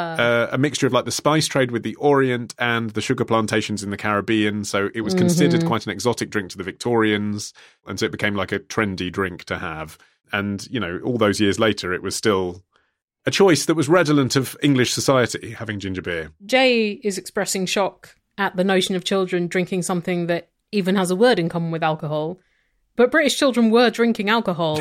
a mixture of, like, the spice trade with the Orient and the sugar plantations in the Caribbean. So it was considered quite an exotic drink to the Victorians. And so it became like a trendy drink to have. And, you know, all those years later, it was still a choice that was redolent of English society, having ginger beer. Jay is expressing shock at the notion of children drinking something that even has a word in common with alcohol. But British children were drinking alcohol.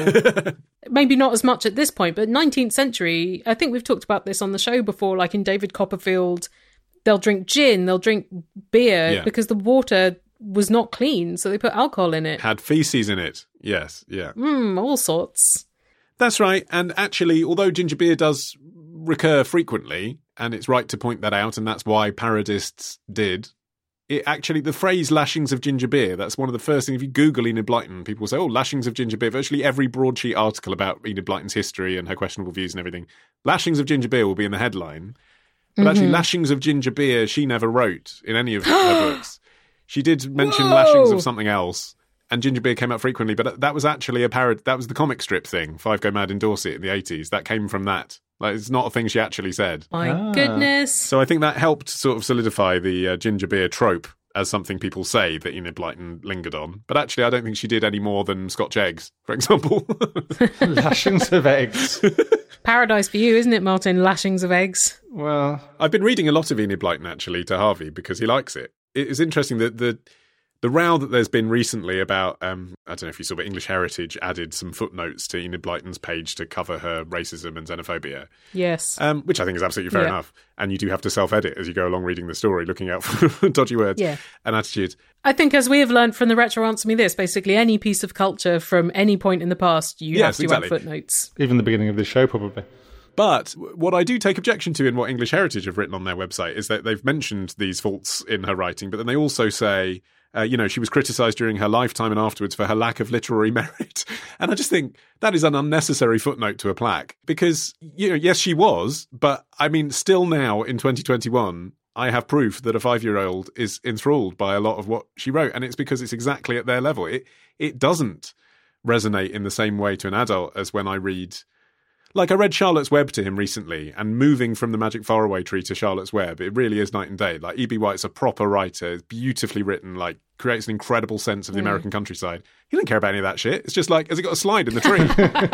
Maybe not as much at this point, but 19th century, I think we've talked about this on the show before, like in David Copperfield, they'll drink gin, they'll drink beer because the water was not clean, so they put alcohol in it. Had feces in it, yes, yeah. All sorts. That's right, and actually, although ginger beer does recur frequently, and it's right to point that out, and that's why parodists did, it actually, the phrase lashings of ginger beer, that's one of the first things. If you Google Enid Blyton, people say, oh, lashings of ginger beer. Virtually every broadsheet article about Enid Blyton's history and her questionable views and everything, lashings of ginger beer will be in the headline. But actually, lashings of ginger beer, she never wrote in any of her books. She did mention lashings of something else, and ginger beer came up frequently, but that was actually a parody. That was the comic strip thing, Five Go Mad in Dorset in the 80s. That came from that. Like, it's not a thing she actually said. My goodness. So I think that helped sort of solidify the ginger beer trope as something people say that Enid Blyton lingered on. But actually, I don't think she did any more than Scotch eggs, for example. Lashings of eggs. Paradise for you, isn't it, Martin? Lashings of eggs. Well, I've been reading a lot of Enid Blyton, actually, to Harvey, because he likes it. It's interesting that the row that there's been recently about, I don't know if you saw, but English Heritage added some footnotes to Enid Blyton's page to cover her racism and xenophobia. Yes. Which I think is absolutely fair enough. And you do have to self-edit as you go along reading the story, looking out for dodgy words and attitudes. I think, as we have learned from the Retro Answer Me This, basically any piece of culture from any point in the past, you have to add footnotes. Even the beginning of this show, probably. But what I do take objection to in what English Heritage have written on their website is that they've mentioned these faults in her writing, but then they also say, she was criticised during her lifetime and afterwards for her lack of literary merit. And I just think that is an unnecessary footnote to a plaque because, yes, she was, but I mean, still now in 2021, I have proof that a 5-year-old is enthralled by a lot of what she wrote. And it's because it's exactly at their level. It doesn't resonate in the same way to an adult as when I read... Like, I read Charlotte's Web to him recently, and moving from the Magic Faraway Tree to Charlotte's Web, it really is night and day. Like, E.B. White's a proper writer, it's beautifully written, like, creates an incredible sense of the American countryside. He doesn't care about any of that shit. It's just like, has he got a slide in the tree?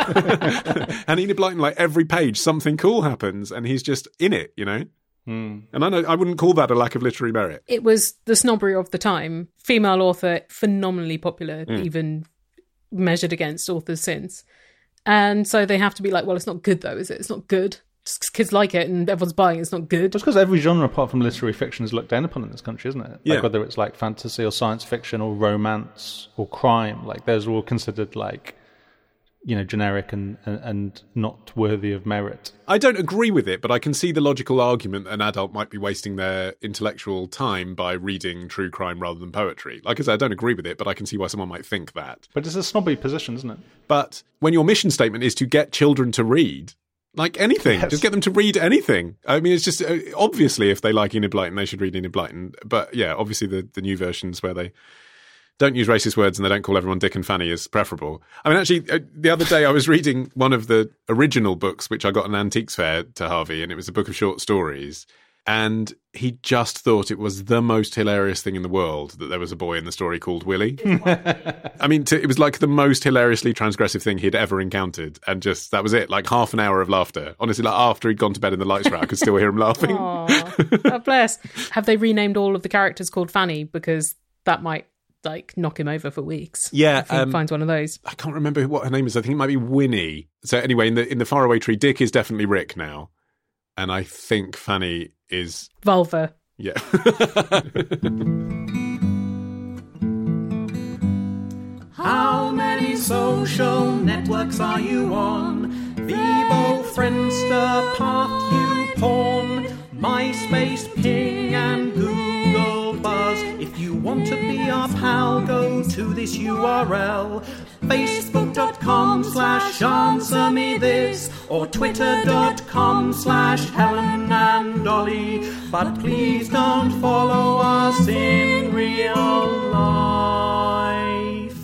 And Enid Blyton, like, every page, something cool happens, and he's just in it, you know? And I know I wouldn't call that a lack of literary merit. It was the snobbery of the time. Female author, phenomenally popular, even measured against authors since. And so they have to be like, well, it's not good though, is it? It's not good. Just 'cause kids like it and everyone's buying it, it's not good. It's because every genre apart from literary fiction is looked down upon in this country, isn't it? Yeah. Like whether it's like fantasy or science fiction or romance or crime, like those are all considered like, generic and not worthy of merit. I don't agree with it, but I can see the logical argument that an adult might be wasting their intellectual time by reading true crime rather than poetry. Like I said, I don't agree with it, but I can see why someone might think that. But it's a snobby position, isn't it? But when your mission statement is to get children to read, like anything, just get them to read anything. I mean, it's just, obviously, if they like Enid Blyton, they should read Enid Blyton. But yeah, obviously the new versions where they don't use racist words and they don't call everyone Dick and Fanny is preferable. I mean, actually, the other day I was reading one of the original books, which I got at an antiques fair to Harvey, and it was a book of short stories. And he just thought it was the most hilarious thing in the world that there was a boy in the story called Willie. I mean, it was like the most hilariously transgressive thing he'd ever encountered. And just, that was it, like half an hour of laughter. Honestly, like after he'd gone to bed and the lights were out, I could still hear him laughing. Aw, bless. Have they renamed all of the characters called Fanny? Because that might, like, knock him over for weeks. Yeah. If he finds one of those. I can't remember what her name is. I think it might be Winnie. So anyway, in the Faraway Tree, Dick is definitely Rick now. And I think Fanny is... Vulva. Yeah. How many social networks are you on? Bebo, Friendster, Path, YouPorn, MySpace, Ping, and Google Buzz. If you want to be our pal, go to this URL. Facebook.com/answermethis or Twitter.com/Helen and Dolly. But please don't follow us in real life.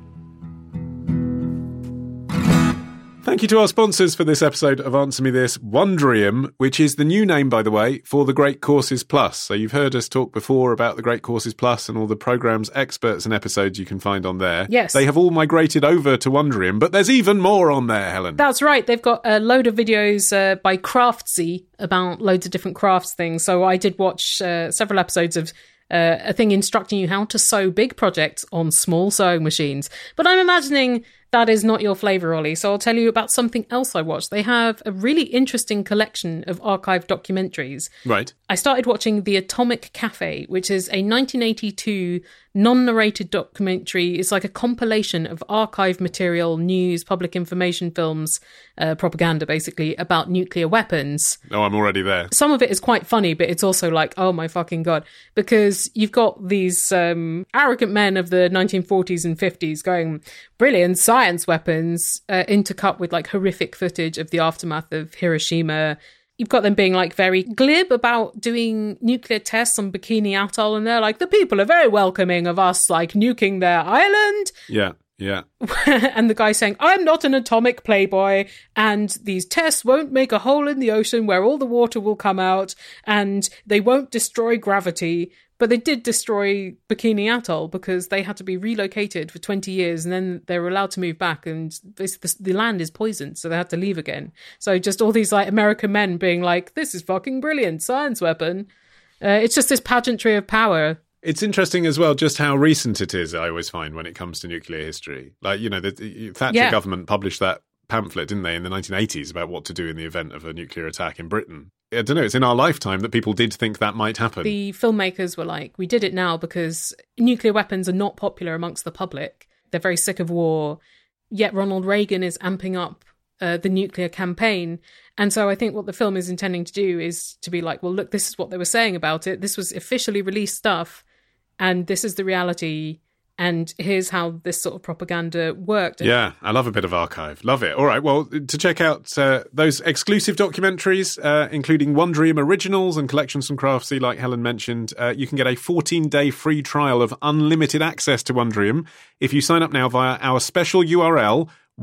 Thank you to our sponsors for this episode of Answer Me This, Wondrium, which is the new name, by the way, for the Great Courses Plus. So you've heard us talk before about the Great Courses Plus and all the programmes, experts and episodes you can find on there. Yes. They have all migrated over to Wondrium, but there's even more on there, Helen. That's right. They've got a load of videos by Craftsy about loads of different crafts things. So I did watch several episodes of a thing instructing you how to sew big projects on small sewing machines. But I'm imagining that is not your flavour, Ollie, so I'll tell you about something else I watched. They have a really interesting collection of archived documentaries. Right. I started watching The Atomic Cafe, which is a 1982 non-narrated documentary. It's like a compilation of archive material, news, public information films, propaganda, basically, about nuclear weapons. Oh, I'm already there. Some of it is quite funny, but it's also like, oh my fucking God. Because you've got these arrogant men of the 1940s and 50s going, brilliant science weapons, intercut with like horrific footage of the aftermath of Hiroshima. You've got them being like very glib about doing nuclear tests on Bikini Atoll, and they're like, the people are very welcoming of us like nuking their island. Yeah. Yeah. And the guy saying, I'm not an atomic playboy, and these tests won't make a hole in the ocean where all the water will come out, and they won't destroy gravity. But they did destroy Bikini Atoll because they had to be relocated for 20 years, and then they were allowed to move back, and the land is poisoned, so they had to leave again. So just all these like American men being like, this is fucking brilliant, science weapon. It's just this pageantry of power. It's interesting as well just how recent it is, I always find, when it comes to nuclear history. Like, you know, the Thatcher government published that pamphlet, didn't they, in the 1980s about what to do in the event of a nuclear attack in Britain. I don't know, it's in our lifetime that people did think that might happen. The filmmakers were like, we did it now because nuclear weapons are not popular amongst the public. They're very sick of war. Yet Ronald Reagan is amping up the nuclear campaign. And so I think what the film is intending to do is to be like, well, look, this is what they were saying about it. This was officially released stuff. And this is the reality. And here's how this sort of propaganda worked. Yeah, I love a bit of archive. Love it. All right, well, to check out those exclusive documentaries, including Wondrium Originals and collections from Craftsy, like Helen mentioned, you can get a 14-day free trial of unlimited access to Wondrium if you sign up now via our special URL,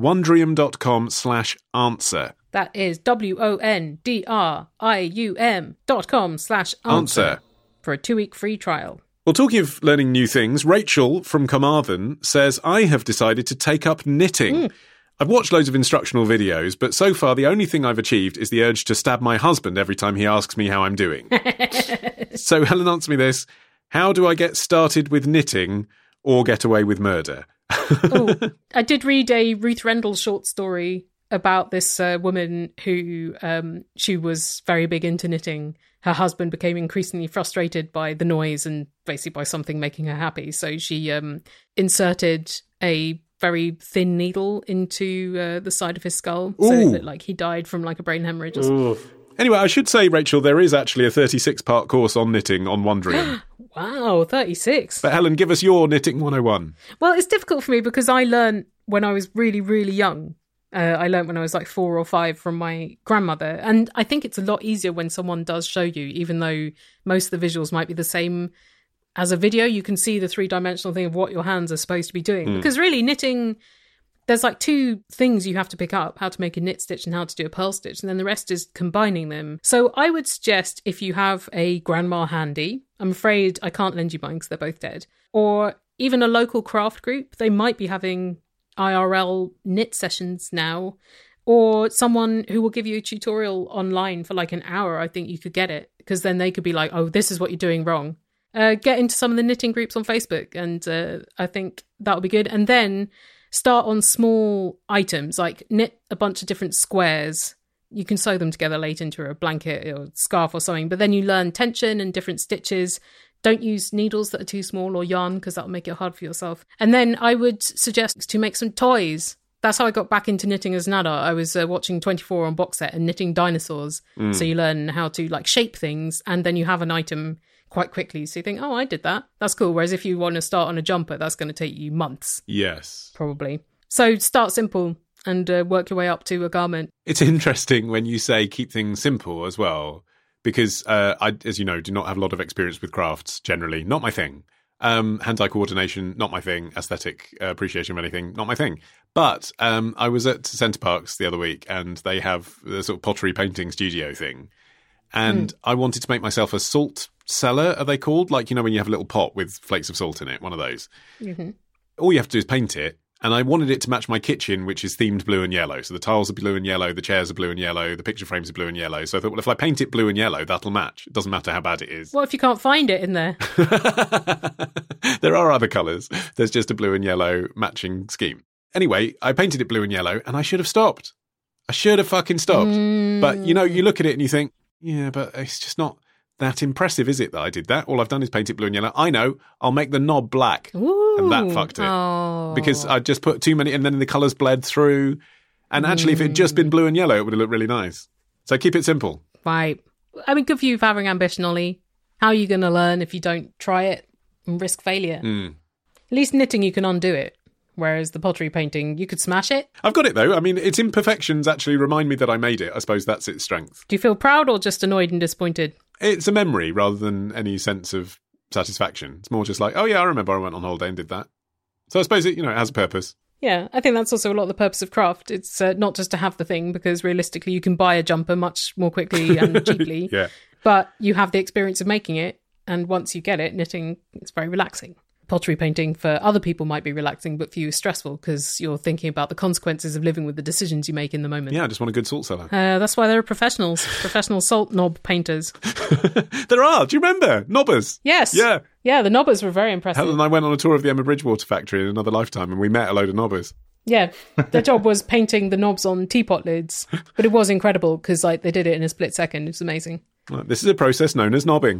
wondrium.com/answer. That is wondrium.com/answer for a 2-week free trial. Well, talking of learning new things, Rachel from Carmarthen says, I have decided to take up knitting. I've watched loads of instructional videos, but so far the only thing I've achieved is the urge to stab my husband every time he asks me how I'm doing. So, Helen, answer me this. How do I get started with knitting or get away with murder? I did read a Ruth Rendell short story about this woman who she was very big into knitting. Her husband became increasingly frustrated by the noise and basically by something making her happy. So she inserted a very thin needle into the side of his skull so that like he died from like a brain hemorrhage or something. Anyway, I should say, Rachel, there is actually a 36-part course on knitting on Wondrium. Wow, 36. But Helen, give us your Knitting 101. Well, it's difficult for me because I learned when I was really, really young. I learned when I was like 4 or 5 from my grandmother. And I think it's a lot easier when someone does show you, even though most of the visuals might be the same as a video. You can see the 3-dimensional thing of what your hands are supposed to be doing. Because really, knitting there's like 2 things you have to pick up, how to make a knit stitch and how to do a purl stitch, and then the rest is combining them. So I would suggest if you have a grandma handy, I'm afraid I can't lend you mine because they're both dead, or even a local craft group, they might be having IRL knit sessions now, or someone who will give you a tutorial online for like an hour. I think you could get it, because then they could be like, oh, this is what you're doing wrong. Get into some of the knitting groups on Facebook, and I think that'll be good. And then start on small items, like knit a bunch of different squares. You can sew them together later into a blanket or scarf or something, but then you learn tension and different stitches. Don't use needles that are too small or yarn, because that'll make it hard for yourself. And then I would suggest to make some toys. That's how I got back into knitting as an adult. I was watching 24 on box set and knitting dinosaurs. So you learn how to like shape things, and then you have an item quite quickly. So you think, oh, I did that. That's cool. Whereas if you want to start on a jumper, that's going to take you months. Yes. Probably. So start simple and work your way up to a garment. It's interesting when you say keep things simple as well, because I, as you know, do not have a lot of experience with crafts generally. Not my thing. Hand-eye coordination, not my thing. Aesthetic appreciation of anything, not my thing. But I was at Center Parcs the other week, and they have the sort of pottery painting studio thing. And I wanted to make myself a salt cellar, are they called? Like, you know, when you have a little pot with flakes of salt in it, one of those. Mm-hmm. All you have to do is paint it. And I wanted it to match my kitchen, which is themed blue and yellow. So the tiles are blue and yellow, the chairs are blue and yellow, the picture frames are blue and yellow. So I thought, well, if I paint it blue and yellow, that'll match. It doesn't matter how bad it is. What if you can't find it in there? There are other colours. There's just a blue and yellow matching scheme. Anyway, I painted it blue and yellow, and I should have stopped. I should have fucking stopped. But, you know, you look at it and you think, yeah, but it's just not that impressive, is it, that I did that? All I've done is paint it blue and yellow. I know, I'll make the knob black. Ooh, and that fucked it. Oh. Because I just put too many, and then the colours bled through. And actually, if it had just been blue and yellow, it would have looked really nice. So keep it simple. Right. I mean, good for you for having ambition, Ollie. How are you going to learn if you don't try it and risk failure? At least knitting, you can undo it. Whereas the pottery painting, you could smash it. I've got it, though. I mean, its imperfections actually remind me that I made it. I suppose that's its strength. Do you feel proud or just annoyed and disappointed? It's a memory rather than any sense of satisfaction. It's more just like, oh, yeah, I remember I went on holiday and did that. So I suppose it, you know, it has a purpose. Yeah, I think that's also a lot of the purpose of craft. It's not just to have the thing, because realistically you can buy a jumper much more quickly and cheaply. Yeah. But you have the experience of making it, and once you get it, knitting, it's very relaxing. Pottery painting for other people might be relaxing, but for you is stressful because you're thinking about the consequences of living with the decisions you make in the moment. Yeah, I just want a good salt cellar. That's why there are professionals, professional salt knob painters. There are. Do you remember? Knobbers. Yes. Yeah. Yeah, the knobbers were very impressive. Helen and I went on a tour of the Emma Bridgewater factory in another lifetime, and we met a load of knobbers. Yeah, their job was painting the knobs on teapot lids, but it was incredible because like they did it in a split second. It was amazing. This is a process known as knobbing.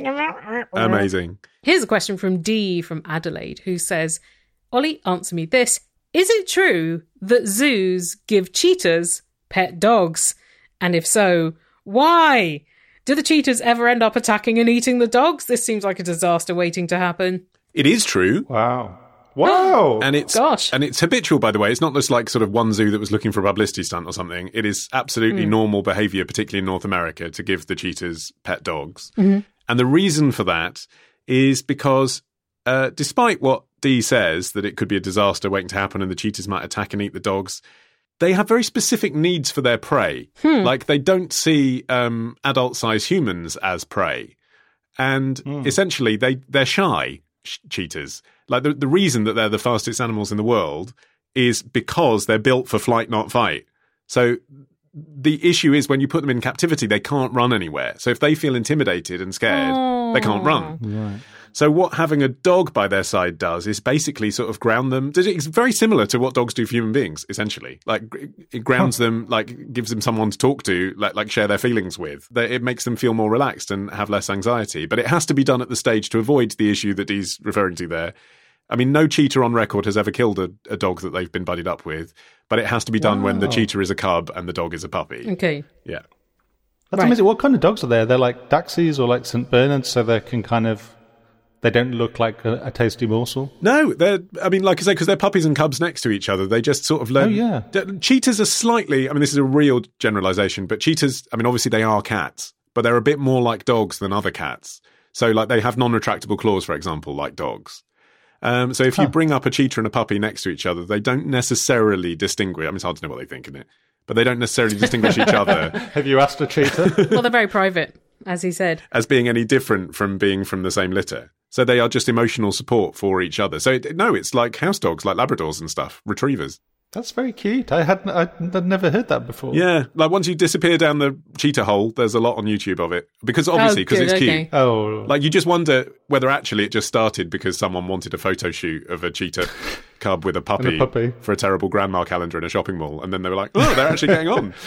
Amazing. Here's a question from Dee from Adelaide, who says, Ollie, answer me this. Is it true that zoos give cheetahs pet dogs? And if so, why? Do the cheetahs ever end up attacking and eating the dogs? This seems like a disaster waiting to happen. It is true. Wow. Wow. And it's habitual, by the way. It's not just like sort of one zoo that was looking for a publicity stunt or something. It is absolutely normal behaviour, particularly in North America, to give the cheetahs pet dogs. Mm-hmm. And the reason for that is because despite what Dee says, that it could be a disaster waiting to happen and the cheetahs might attack and eat the dogs, they have very specific needs for their prey. Like they don't see adult-sized humans as prey. And essentially they're shy, cheetahs. Like the reason that they're the fastest animals in the world is because they're built for flight, not fight. So the issue is when you put them in captivity, they can't run anywhere. So if they feel intimidated and scared, they can't run. Right. So what having a dog by their side does is basically sort of ground them. It's very similar to what dogs do for human beings, essentially. Like it grounds them, like gives them someone to talk to, like share their feelings with. It makes them feel more relaxed and have less anxiety. But it has to be done at the stage to avoid the issue that he's referring to there. I mean, no cheetah on record has ever killed a dog that they've been buddied up with, but it has to be done when the cheetah is a cub and the dog is a puppy. Okay. Yeah. That's amazing. What kind of dogs are there? They're like Dachshunds or like St. Bernards, so they can kind of... They don't look like a tasty morsel? No, I mean, like I say, because they're puppies and cubs next to each other, they just sort of learn... Oh, yeah. Cheetahs are slightly... I mean, this is a real generalisation, but cheetahs, I mean, obviously they are cats, but they're a bit more like dogs than other cats. So, like, they have non-retractable claws, for example, like dogs. So if you bring up a cheetah and a puppy next to each other, they don't necessarily distinguish. I mean, it's hard to know what they think in it, but they don't necessarily distinguish each other. Have you asked a cheetah? Well, they're very private, as he said. As being any different from being from the same litter. So they are just emotional support for each other. So it's like house dogs, like Labradors and stuff, retrievers. That's very cute. I'd never heard that before. Yeah, like once you disappear down the cheetah hole, there's a lot on YouTube of it. Because obviously, because it's cute. Oh. Like you just wonder whether actually it just started because someone wanted a photo shoot of a cheetah cub with a puppy, for a terrible grandma calendar in a shopping mall. And then they were like, oh, they're actually getting on.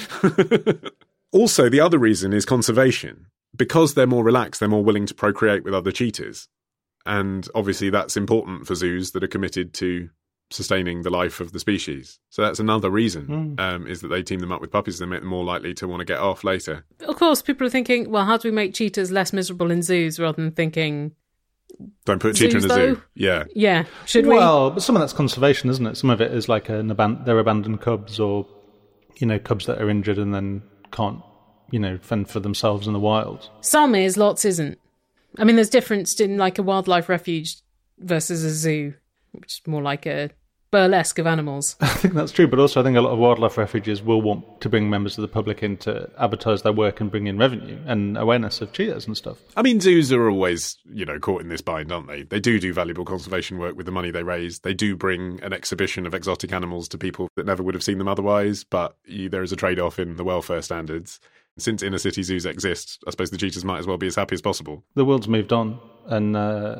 Also, the other reason is conservation. Because they're more relaxed, they're more willing to procreate with other cheetahs. And obviously that's important for zoos that are committed to sustaining the life of the species. So that's another reason, is that they team them up with puppies. They make them more likely to want to get off later. Of course, people are thinking, well, how do we make cheetahs less miserable in zoos, rather than thinking... Don't put a cheetah in a zoo. Yeah. Yeah. Should we? Well, but some of that's conservation, isn't it? Some of it is like they're abandoned cubs, or, cubs that are injured and then can't, fend for themselves in the wild. Some is, lots isn't. I mean, there's difference in like a wildlife refuge versus a zoo, which is more like a burlesque of animals. I think that's true, but also I think a lot of wildlife refuges will want to bring members of the public in to advertise their work and bring in revenue and awareness of cheetahs and stuff. I mean, zoos are always, caught in this bind, aren't they? They do valuable conservation work with the money they raise. They do bring an exhibition of exotic animals to people that never would have seen them otherwise, but there is a trade-off in the welfare standards. Since inner city zoos exist, I suppose the cheetahs might as well be as happy as possible. The world's moved on, and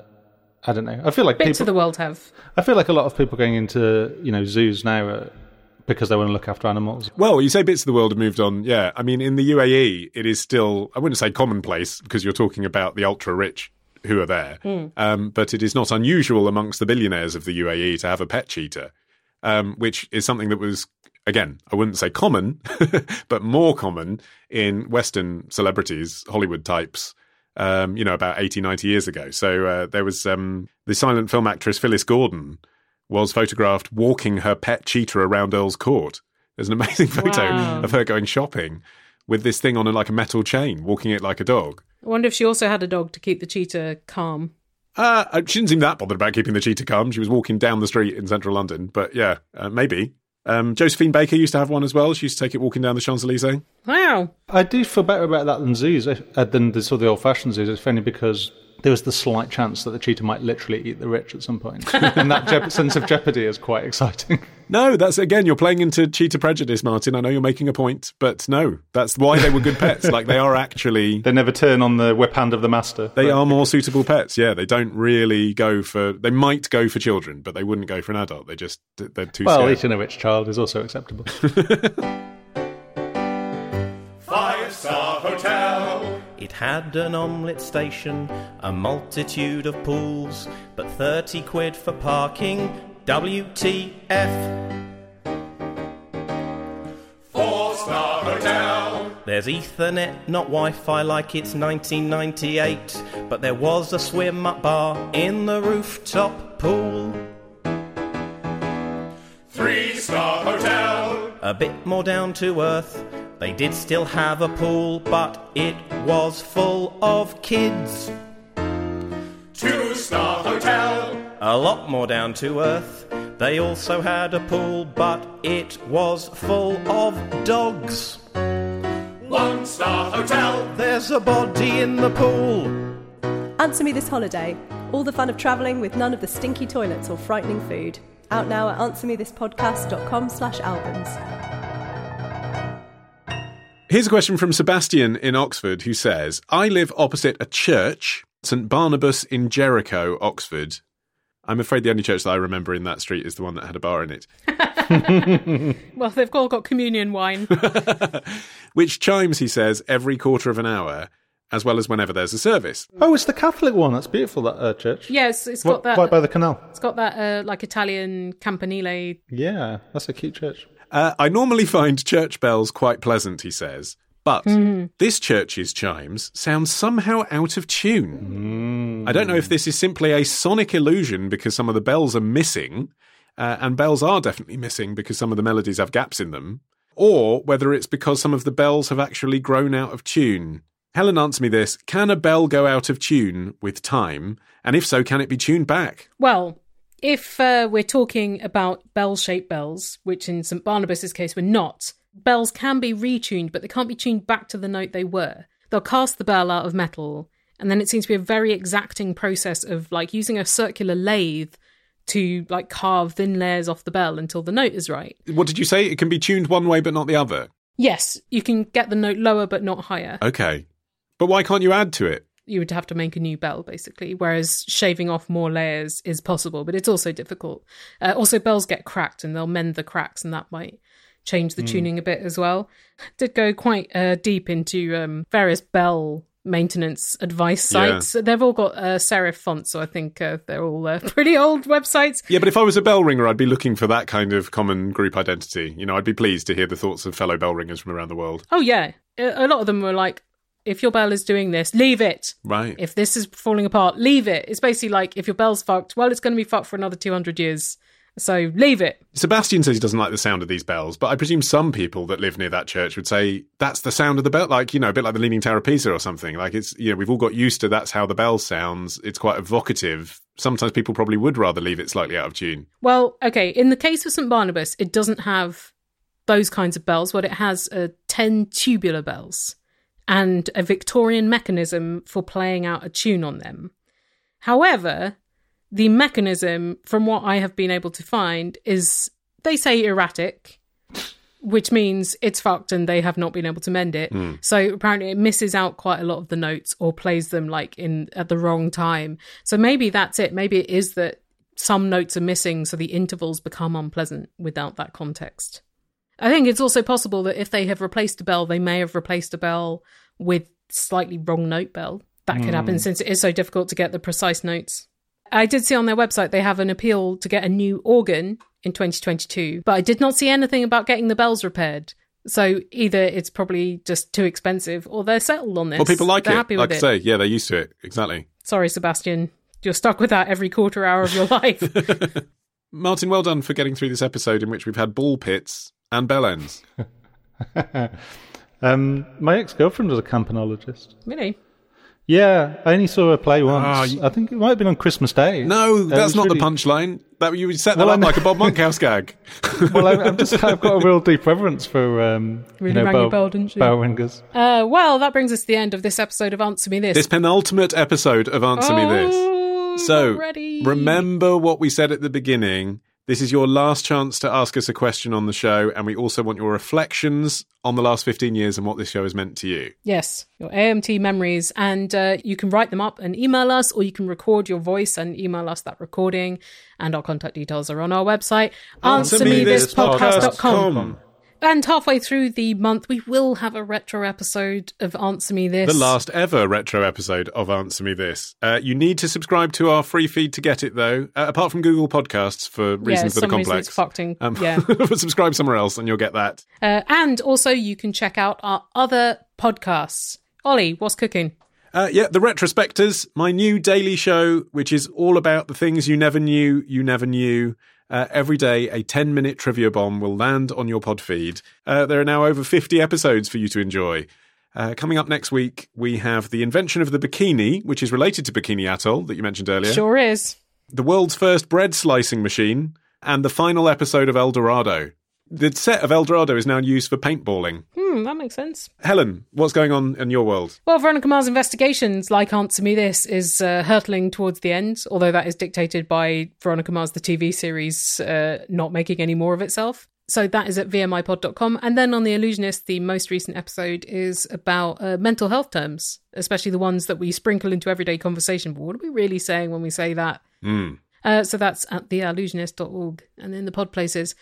I don't know. I feel like bits of the world have. I feel like a lot of people going into zoos now because they want to look after animals. Well, you say bits of the world have moved on. Yeah, I mean, in the UAE, it is still, I wouldn't say commonplace because you're talking about the ultra rich who are there, but it is not unusual amongst the billionaires of the UAE to have a pet cheetah, which is something that was. Again, I wouldn't say common, but more common in Western celebrities, Hollywood types, about 80, 90 years ago. So there was the silent film actress Phyllis Gordon was photographed walking her pet cheetah around Earl's Court. There's an amazing photo of her going shopping with this thing on like a metal chain, walking it like a dog. I wonder if she also had a dog to keep the cheetah calm. She didn't seem that bothered about keeping the cheetah calm. She was walking down the street in central London, but yeah, maybe. Josephine Baker used to have one as well. She used to take it walking down the Champs-Elysees. Wow. I do feel better about that than zoos, than the old-fashioned zoos, if only because there was the slight chance that the cheetah might literally eat the rich at some point. And that sense of jeopardy is quite exciting. No, that's, again, you're playing into cheetah prejudice, Martin. I know you're making a point, but no, that's why they were good pets. Like, they are actually... They never turn on the whip hand of the master. They are more suitable pets, yeah. They don't really go for... They might go for children, but they wouldn't go for an adult. They're too Well, scared. eating a rich child is also acceptable. 5-star hotel. It had an omelette station, a multitude of pools, but 30 quid for parking, WTF. 4-star hotel. There's Ethernet, not Wi-Fi like it's 1998, but there was a swim-up bar in the rooftop pool. 3-star hotel. A bit more down to earth. They did still have a pool, but it was full of kids. 2-star hotel. A lot more down to earth. They also had a pool, but it was full of dogs. 1-star hotel. There's a body in the pool. Answer Me This Holiday. All the fun of travelling with none of the stinky toilets or frightening food. Out now at answermethispodcast.com/albums. Here's a question from Sebastian in Oxford who says, I live opposite a church, St Barnabas in Jericho, Oxford. I'm afraid the only church that I remember in that street is the one that had a bar in it. Well, they've all got communion wine. Which chimes, he says, every quarter of an hour, as well as whenever there's a service. Oh, it's the Catholic one. That's beautiful, that church. Yes, it's got that... Right by the canal. It's got that, like, Italian campanile. Yeah, that's a cute church. I normally find church bells quite pleasant, he says, but this church's chimes sound somehow out of tune. I don't know if this is simply a sonic illusion because some of the bells are missing, and bells are definitely missing because some of the melodies have gaps in them, or whether it's because some of the bells have actually grown out of tune. Helen, answer me this. Can a bell go out of tune with time? And if so, can it be tuned back? Well, if we're talking about bell-shaped bells, which in St Barnabas's case we're not, bells can be retuned, but they can't be tuned back to the note they were. They'll cast the bell out of metal, and then it seems to be a very exacting process of like using a circular lathe to like carve thin layers off the bell until the note is right. What did you say? It can be tuned one way but not the other? Yes, you can get the note lower but not higher. Okay. But why can't you add to it? You would have to make a new bell, basically, whereas shaving off more layers is possible, but it's also difficult. Also, bells get cracked, and they'll mend the cracks, and that might change the tuning a bit as well. Did go quite deep into various bell maintenance advice sites. Yeah. They've all got serif fonts, so I think they're all pretty old websites. Yeah, but if I was a bell ringer, I'd be looking for that kind of common group identity. You know, I'd be pleased to hear the thoughts of fellow bell ringers from around the world. Oh, yeah. A lot of them were like, if your bell is doing this, leave it. Right. If this is falling apart, leave it. It's basically like, if your bell's fucked, well, it's going to be fucked for another 200 years. So leave it. Sebastian says he doesn't like the sound of these bells, but I presume some people that live near that church would say that's the sound of the bell, like, you know, a bit like the Leaning Tower of Pisa or something. Like, it's, you know, we've all got used to that's how the bell sounds. It's quite evocative. Sometimes people probably would rather leave it slightly out of tune. Well, okay, in the case of St Barnabas, it doesn't have those kinds of bells. What it has are 10 tubular bells and a Victorian mechanism for playing out a tune on them. However, the mechanism, from what I have been able to find, is, they say, erratic, which means it's fucked and they have not been able to mend it. So apparently it misses out quite a lot of the notes or plays them like at the wrong time. So maybe that's it. Maybe it is that some notes are missing, so the intervals become unpleasant without that context. I think it's also possible that if they have replaced a bell, they may have replaced a bell with slightly wrong note bell. That could happen since it is so difficult to get the precise notes. I did see on their website they have an appeal to get a new organ in 2022, but I did not see anything about getting the bells repaired. So either it's probably just too expensive or they're settled on this. Well, people like they're it. Happy like with I say, yeah, they're used to it. Exactly. Sorry, Sebastian. You're stuck with that every quarter hour of your life. Martin, well done for getting through this episode in which we've had ball pits and bell ends. My ex-girlfriend was a campanologist. Really? Yeah, I only saw her play once. I think it might have been on Christmas Day. No, that's not really... the punchline. That you would set that up like a Bob Monkhouse gag. Well, I've got a real deep reverence for really rang your bell, didn't you? Bell ringers. Well, that brings us to the end of this episode of Answer Me This. This penultimate episode of Answer Me This. So, remember what we said at the beginning. This is your last chance to ask us a question on the show, and we also want your reflections on the last 15 years and what this show has meant to you. Yes, your AMT memories, and you can write them up and email us, or you can record your voice and email us that recording, and our contact details are on our website, answermethispodcast.com. And halfway through the month, we will have a retro episode of Answer Me This. The last ever retro episode of Answer Me This. You need to subscribe to our free feed to get it, though, apart from Google Podcasts for reasons that are complex. It's fucked. Subscribe somewhere else and you'll get that. And also, you can check out our other podcasts. Ollie, what's cooking? The Retrospectors, my new daily show, which is all about the things you never knew you never knew. Every day, a 10-minute trivia bomb will land on your pod feed. There are now over 50 episodes for you to enjoy. Coming up next week, we have the invention of the bikini, which is related to Bikini Atoll that you mentioned earlier. Sure is. The world's first bread slicing machine, and the final episode of El Dorado. The set of El Dorado is now used for paintballing. That makes sense. Helen, what's going on in your world? Well, Veronica Mars Investigations, like Answer Me This, is hurtling towards the end, although that is dictated by Veronica Mars, the TV series, not making any more of itself. So that is at vmipod.com. And then on The Illusionist, the most recent episode is about mental health terms, especially the ones that we sprinkle into everyday conversation. But what are we really saying when we say that? So that's at theillusionist.org. And then the pod places.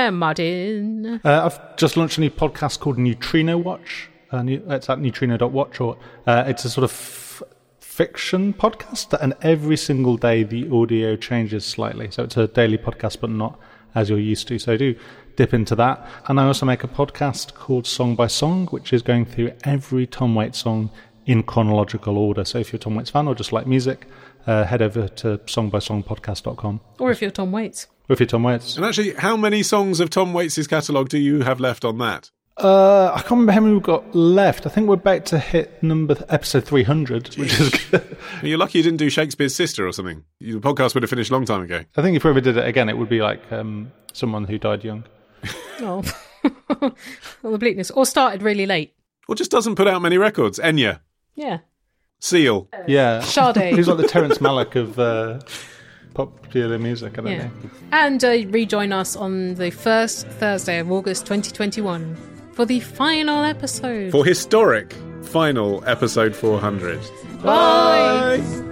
Martin. I've just launched a new podcast called Neutrino Watch. It's at neutrino.watch. It's a sort of fiction podcast. And every single day the audio changes slightly. So it's a daily podcast, but not as you're used to. So do dip into that. And I also make a podcast called Song by Song, which is going through every Tom Waits song in chronological order. So if you're a Tom Waits fan or just like music, head over to songbysongpodcast.com. Or if you're Tom Waits. Or if you're Tom Waits. And actually, how many songs of Tom Waits' catalogue do you have left on that? I can't remember how many we've got left. I think we're about to hit episode 300, which is good. You're lucky you didn't do Shakespeare's Sister or something. The podcast would have finished a long time ago. I think if we ever did it again, it would be like someone who died young. Oh, well, the bleakness. Or started really late. Or just doesn't put out many records. Enya. Yeah. Seal. Yeah. Sade. He's like the Terrence Malick of popular music, I don't know. And rejoin us on the first Thursday of August 2021 for the final episode. For historic final episode 400. Bye. Bye.